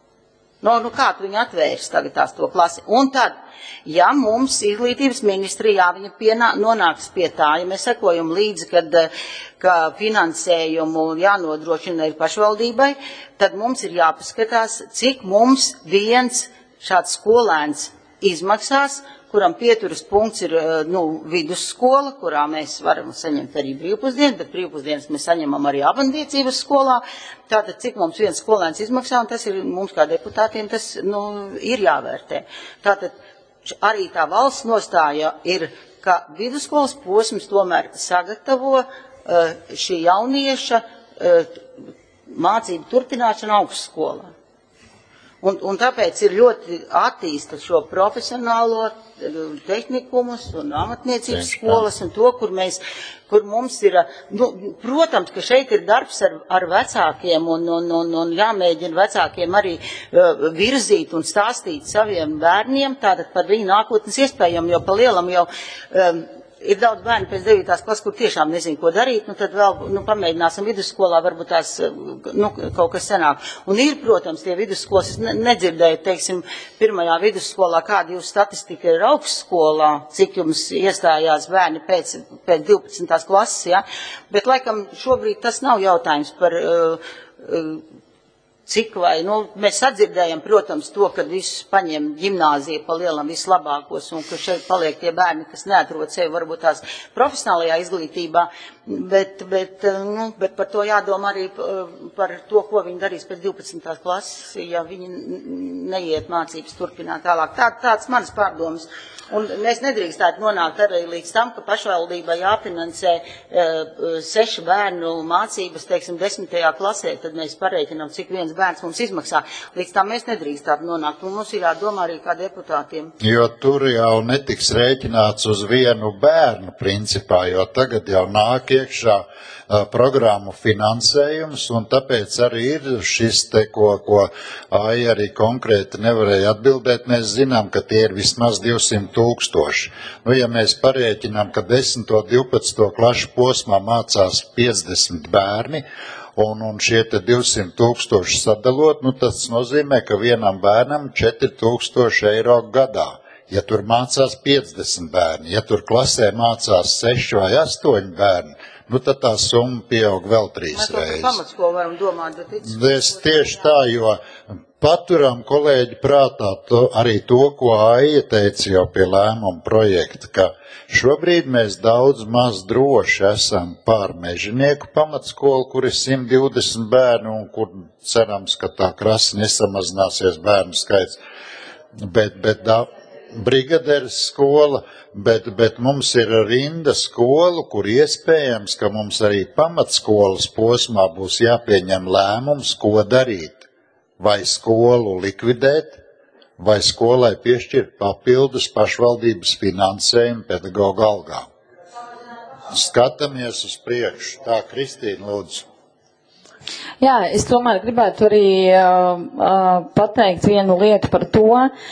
Kā tu viņu atvērs tagad tās to klasi? Un tad, ja mums izglītības ministrijā viņa nonāks pie tā, ja mēs sekojam līdzi, ka finansējumu jānodrošina ir pašvaldībai, tad mums ir jāpaskatās, cik mums viens šāds skolēns izmaksās, kuram pieturas punkts ir vidusskola, kurā mēs varam saņemt arī brīvpusdienas, bet brīvpusdienas mēs saņemam arī apmācības skolā. Tātad, cik mums viens skolēns izmaksā, un tas ir mums kā deputātiem, tas ir jāvērtē. Tātad, arī tā valsts nostāja ir, ka vidusskolas posms tomēr sagatavo šī jaunieša mācību turpināšanu augstskolā. Un tāpēc ir ļoti attīsta šo profesionālo tehnikumus un amatniecības skolas un to, kur mums ir, protams, ka šeit ir darbs ar vecākiem un jāmēģina vecākiem arī virzīt un stāstīt saviem bērniem tātad par viņu nākotnes iespējām, jo pa lielam jau ir daudz bērni pēc 9. klases, kur tiešām nezinu, ko darīt, tad vēl, pamēģināsim vidusskolā, varbūt tās, kaut kas sanāk. Un ir, protams, tie vidusskolas, es nedzirdēju, teiksim, pirmajā vidusskolā, kāda jūsu statistika ir augstskolā, cik jums iestājās bērni pēc 12. klases, ja? Bet, laikam, šobrīd tas nav jautājums par cik vai, mēs sadzirdējam, protams, to, ka visus paņem ģimnāzija pa lielam vislabākos un ka šeit paliek tie bērni, kas neatrod sevi varbūt tās profesionālajā izglītībā, bet par to jādomā arī par to, ko viņi darīs pēc 12. klases, ja viņi neiet mācības turpināt tālāk. Tāds manas pārdomas. Un mēs nedrīkstētu nonākt arī līdz tam, ka pašvaldībai jāfinansē 6 bērnu mācības, teiksim, 10. klasē, tad mēs pareiķinām, cik viens bērns mums izmaksā. Līdz tam mēs nedrīkstētu nonākt, un mums ir jādomā arī kā deputātiem. Jo tur jau netiks rēķināts uz vienu bērnu principā, jo tagad jau nāk iekšā programmu finansējums, un tāpēc arī ir šis te, ko Aija arī konkrēti nevarēja atbildēt. Mēs zinām, ka tie ir vismaz 200,000. Ja mēs parēķinām, ka 10. un 12. klašu posmā mācās 50 bērni, un šie te 200,000 sadalot, tas nozīmē, ka vienam bērnam 4,000 eiro gadā. Ja tur mācās 50 bērni, ja tur klasē mācās 6 vai 8 bērni, tad tā summa pieaug vēl 3 reizes. Mēs pamatskolu varam domāt, bet tieši tā, jo paturam, kolēģi, prātā arī to, ko Aija teica jau pie lēmuma projekta, ka šobrīd mēs daudz maz droši esam pār Mežinieku pamatskolu, kur ir 120 bērnu un kur cerams, ka tā krasi nesamazināsies bērnu skaits, bet Brigaderes skola, bet mums ir rinda skolu, kur iespējams, ka mums arī pamatskolas posmā būs jāpieņem lēmums, ko darīt. Vai skolu likvidēt, vai skolai piešķirt papildus pašvaldības finansējumu pedagoģu algām. Skatāmies uz priekšu. Tā, Kristīna, lūdzu. Jā, es tomēr gribētu arī pateikt vienu lietu par to,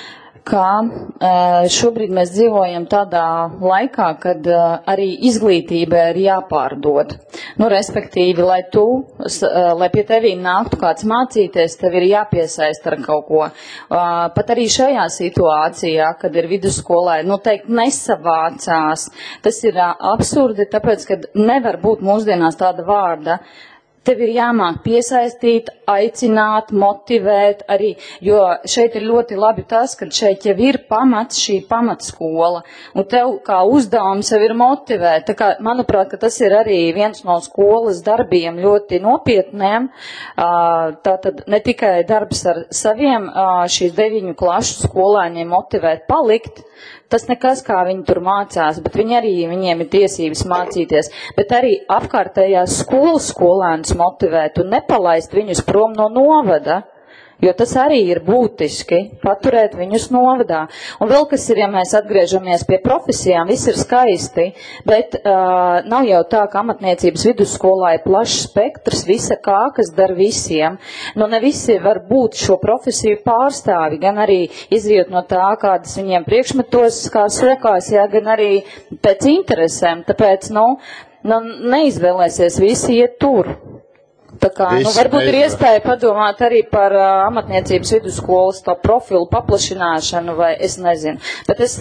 ka šobrīd mēs dzīvojam tādā laikā, kad arī izglītība ir jāpārdod. Respektīvi, lai pie tevī nāktu kāds mācīties, tev ir jāpiesaist ar kaut ko. Pat arī šajā situācijā, kad ir vidusskolai, teikt, nesavācās, tas ir absurdi, tāpēc, ka nevar būt mūsdienās tāda vārda. Tev ir jāmāk piesaistīt, aicināt, motivēt arī, jo šeit ir ļoti labi tas, ka šeit jau ir pamats, šī pamatskola, un tev kā uzdevums jau ir motivēt. Tā kā, manuprāt, ka tas ir arī viens no skolas darbiem ļoti nopietniem, tātad ne tikai darbs ar saviem šīs 9 klašu skolēņiem motivēt palikt, tas nekas, kā viņi tur mācās, bet viņiem ir tiesības mācīties, bet arī apkārtējās skolas skolēnus motivēt un nepalaist viņus prom no novada, jo tas arī ir būtiski, paturēt viņus novadā. Un vēl kas ir, ja mēs atgriežamies pie profesijām, viss ir skaisti, bet nav jau tā, ka amatniecības vidusskolā ir plašs spektrs, visa kā, kas dar visiem. Ne visi var būt šo profesiju pārstāvi, gan arī izriet no tā, kādas viņiem priekšmetos, kā sokās, jā, gan arī pēc interesēm, tāpēc, neizvēlēsies visi iet tur. Tā kā, varbūt ir iespēja padomāt arī par amatniecības vidusskolas to profilu paplašināšanu, vai es nezinu. Bet es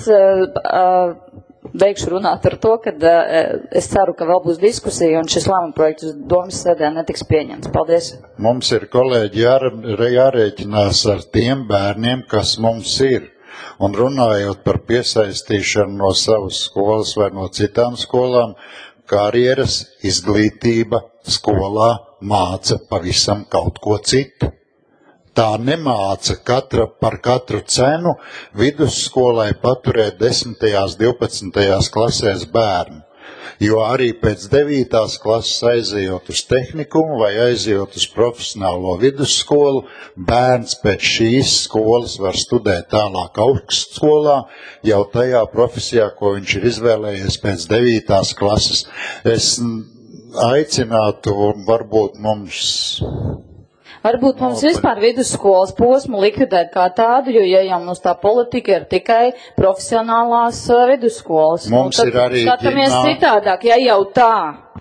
beigšu runāt ar to, ka es ceru, ka vēl būs diskusija un šis lēmuma projekts domas sēdē netiks pieņemts. Paldies. Mums ir, kolēģi, jārēķinās ar tiem bērniem, kas mums ir. Un runājot par piesaistīšanu no savas skolas vai no citām skolām, karjeras izglītība skolā māca pavisam kaut ko citu. Tā nemāca par katru cenu vidusskolai paturēt 10. 12. klasēs bērnu, jo arī pēc 9. klases aizejot uz tehnikumu vai aizejot uz profesionālo vidusskolu, bērns pēc šīs skolas var studēt tālāk augstskolā, jau tajā profesijā, ko viņš ir izvēlējies pēc 9. klases. Es aicinātu, un varbūt mums Varbūt mums vispār vidusskolas posmu likvidēt kā tādu, jo ja jau mums tā politika ir tikai profesionālās vidusskolas. Mums tad ir arī skatāmies citādāk, ja jau tā.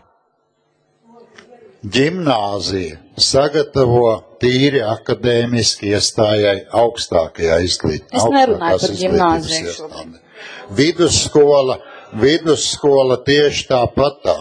Ģimnāzija sagatavo tīri akadēmiski iestājai augstākajā izglītībā. Es nerunāju par ģimnāziju. Vidusskola tieši tāpatā.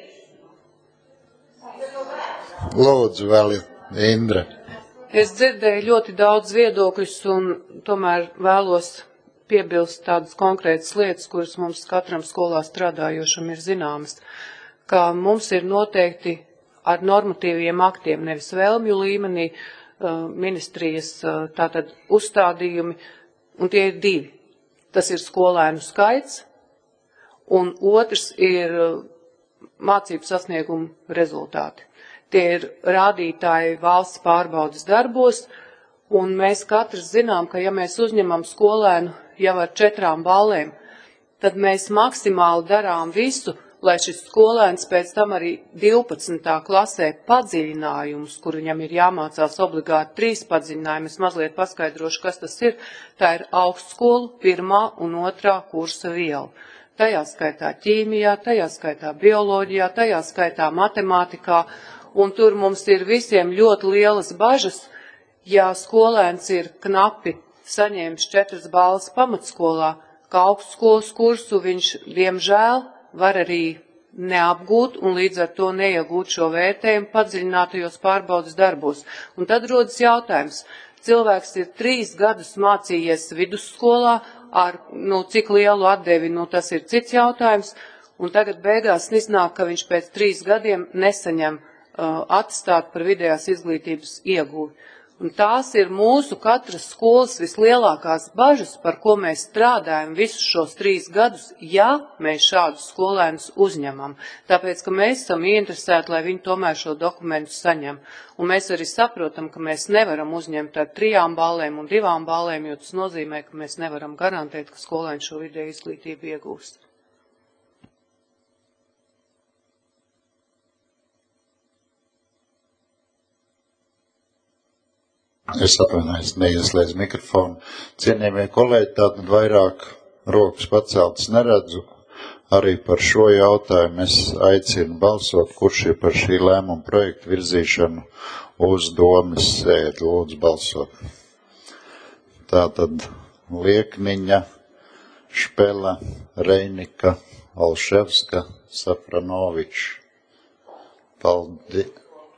Lūdzu, vēl Indra. Es dzirdēju ļoti daudz viedokļus un tomēr vēlos piebilst tādas konkrētas lietas, kuras mums katram skolā strādājošam ir zināmas, ka mums ir noteikti ar normatīviem aktiem, nevis vēlmju līmenī, ministrijas tātad uzstādījumi, un tie ir divi. Tas ir skolēnu skaits, un otrs ir mācību sasniegumu rezultāti. Tie ir rādītāji valsts pārbaudas darbos, un mēs katrs zinām, ka ja mēs uzņemam skolēnu jau ar 4 ballēm, tad mēs maksimāli darām visu, lai šis skolēns pēc tam arī 12. klasē padziļinājumus, kur viņam ir jāmācās obligāti 3 padziļinājumi. Es mazliet paskaidrošu, kas tas ir. Tā ir augstskolu 1. un 2. kursa viela. Tajā skaitā ķīmijā, tajā skaitā bioloģijā, tajā skaitā matemātikā, un tur mums ir visiem ļoti lielas bažas, ja skolēns ir knapi saņēmis 4 balvas pamatskolā, ka augstskolas kursu viņš, diemžēl, var arī neapgūt un līdz ar to neiegūt šo vērtējumu padziļinātajos pārbaudas darbos. Un tad rodas jautājums, cilvēks ir 3 gadus mācījies vidusskolā, ar, cik lielu atdevi, tas ir cits jautājums, un tagad beigās iznāk, ka viņš pēc 3 gadiem nesaņem atestātu par vidējās izglītības iegūvi. Un tās ir mūsu katras skolas vislielākās bažas, par ko mēs strādājam visus šos 3 gadus, ja mēs šādus skolēnus uzņemam. Tāpēc, ka mēs esam ieinteresēti, lai viņi tomēr šo dokumentu saņem. Un mēs arī saprotam, ka mēs nevaram uzņemt ar 3 ballēm un 2 ballēm, jo tas nozīmē, ka mēs nevaram garantēt, ka skolēni šo vidēju izglītību iegūst. Es atvainojos, neieslēdzu mikrofonu. Cienījamie kolēģi, tātad vairāk rokas paceltas neredzu. Arī par šo jautājumu es aicinu balsot, kurš ir par šī lēmuma projektu virzīšanu uz domas sēdi. Lūdzu balsot. Tātad Liekniņa, Špela, Reinika, Alševska, Safranovičs. Paldies.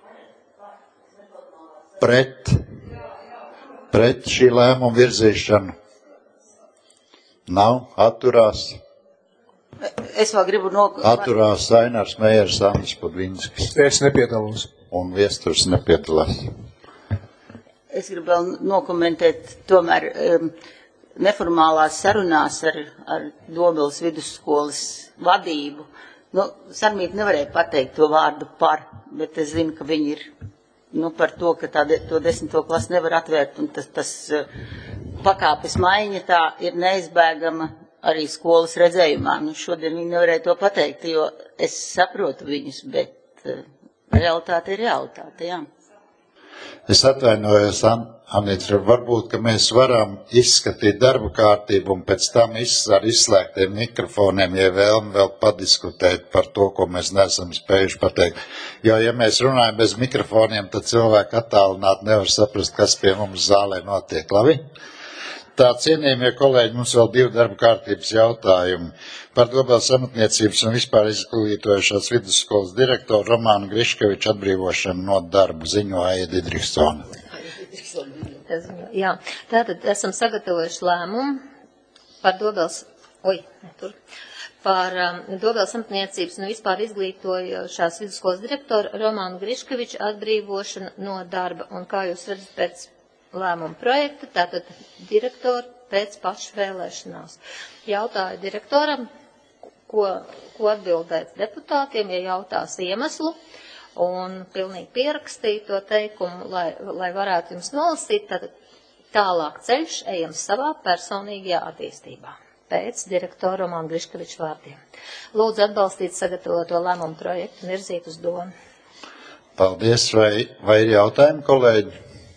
Pret šī lēmuma virzīšanu? Nav? Atturās? Es vēl gribu Atturās Ainars Mejers, Andris Pudvinskis. Es nepiedalos. Un Viesturs nepiedalās. Es gribu vēl nokomentēt tomēr neformālās sarunās ar Dobeles vidusskolas vadību. Sarmīt nevarēja pateikt to vārdu par, bet es zinu, ka viņi ir par to, ka to 10. klasi nevar atvērt, un tas pakāpes maiņa tā ir neizbēgama arī skolas redzējumā. Šodien viņi nevarēja to pateikt, jo es saprotu viņus, bet realitāte ir realitāte, jā. Es atvainojos, Anita, varbūt, ka mēs varam izskatīt darba kārtību un pēc tam ar izslēgtiem mikrofoniem, ja vēlam vēl padiskutēt par to, ko mēs neesam spējuši pateikt. Jo, ja mēs runājam bez mikrofoniem, tad cilvēki attālināti nevar saprast, kas pie mums zālē notiek. Labi? Tā, cienījamie kolēģi, mums vēl 2 darba kārtības jautājumi. Par Dobeles amatniecības un vispār izglītojušās vidusskolas direktoru Romānu Griškeviču atbrīvošanu no darba, ziņoja Didriksona. Jā, tātad esam sagatavojuši lēmumu par Dobeles, par Dobeles amatniecības un vispār izglītojušās vidusskolas direktoru Romānu Griškeviču atbrīvošanu no darba. Un kā jūs redzat pēc lēmuma projekta, tātad direktoru pēc pašu vēlēšanās. Jautāju direktoram, ko atbildēt deputātiem, ja jautās iemeslu, un pilnīgi pierakstīju to teikumu, lai varētu jums nolasīt, tātad tālāk ceļš ejam savā personīgajā attīstībā. Pēc direktora Romāna Griškeviča vārdiem. Lūdzu atbalstīt sagatavoto lēmumu projektu un virzīt uz domu. Paldies, vai ir jautājumi, kolēģi?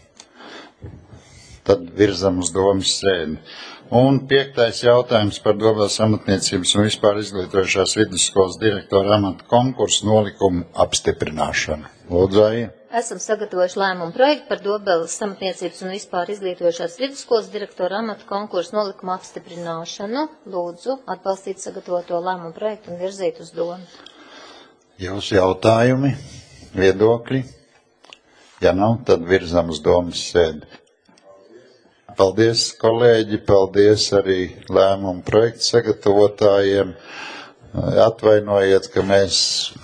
Tad virzam uz domas sēdi. Un 5. jautājums par Dobeles amatniecības un vispār izglītojušās vidusskolas direktora amata konkursu nolikumu apstiprināšanu. Lūdzu, Aija. Esam sagatavojuši lēmumu projektu par Dobeles amatniecības un vispār izglītojušās vidusskolas direktora amata konkursu nolikumu apstiprināšanu. Lūdzu, atbalstīt sagatavoto lēmumu projektu un virzīt uz domu. Jūsu jautājumi, viedokļi? Ja nav, tad virzam uz domas sēdi. Paldies, kolēģi, paldies arī lēmumu projektu sagatavotājiem. Atvainojiet, ka mēs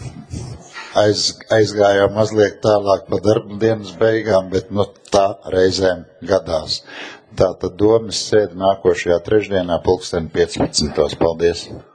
aizgājām mazliet tālāk pa darba dienas beigām, bet tā reizēm gadās. Tātad domas sēdi nākošajā trešdienā 15:15. Paldies!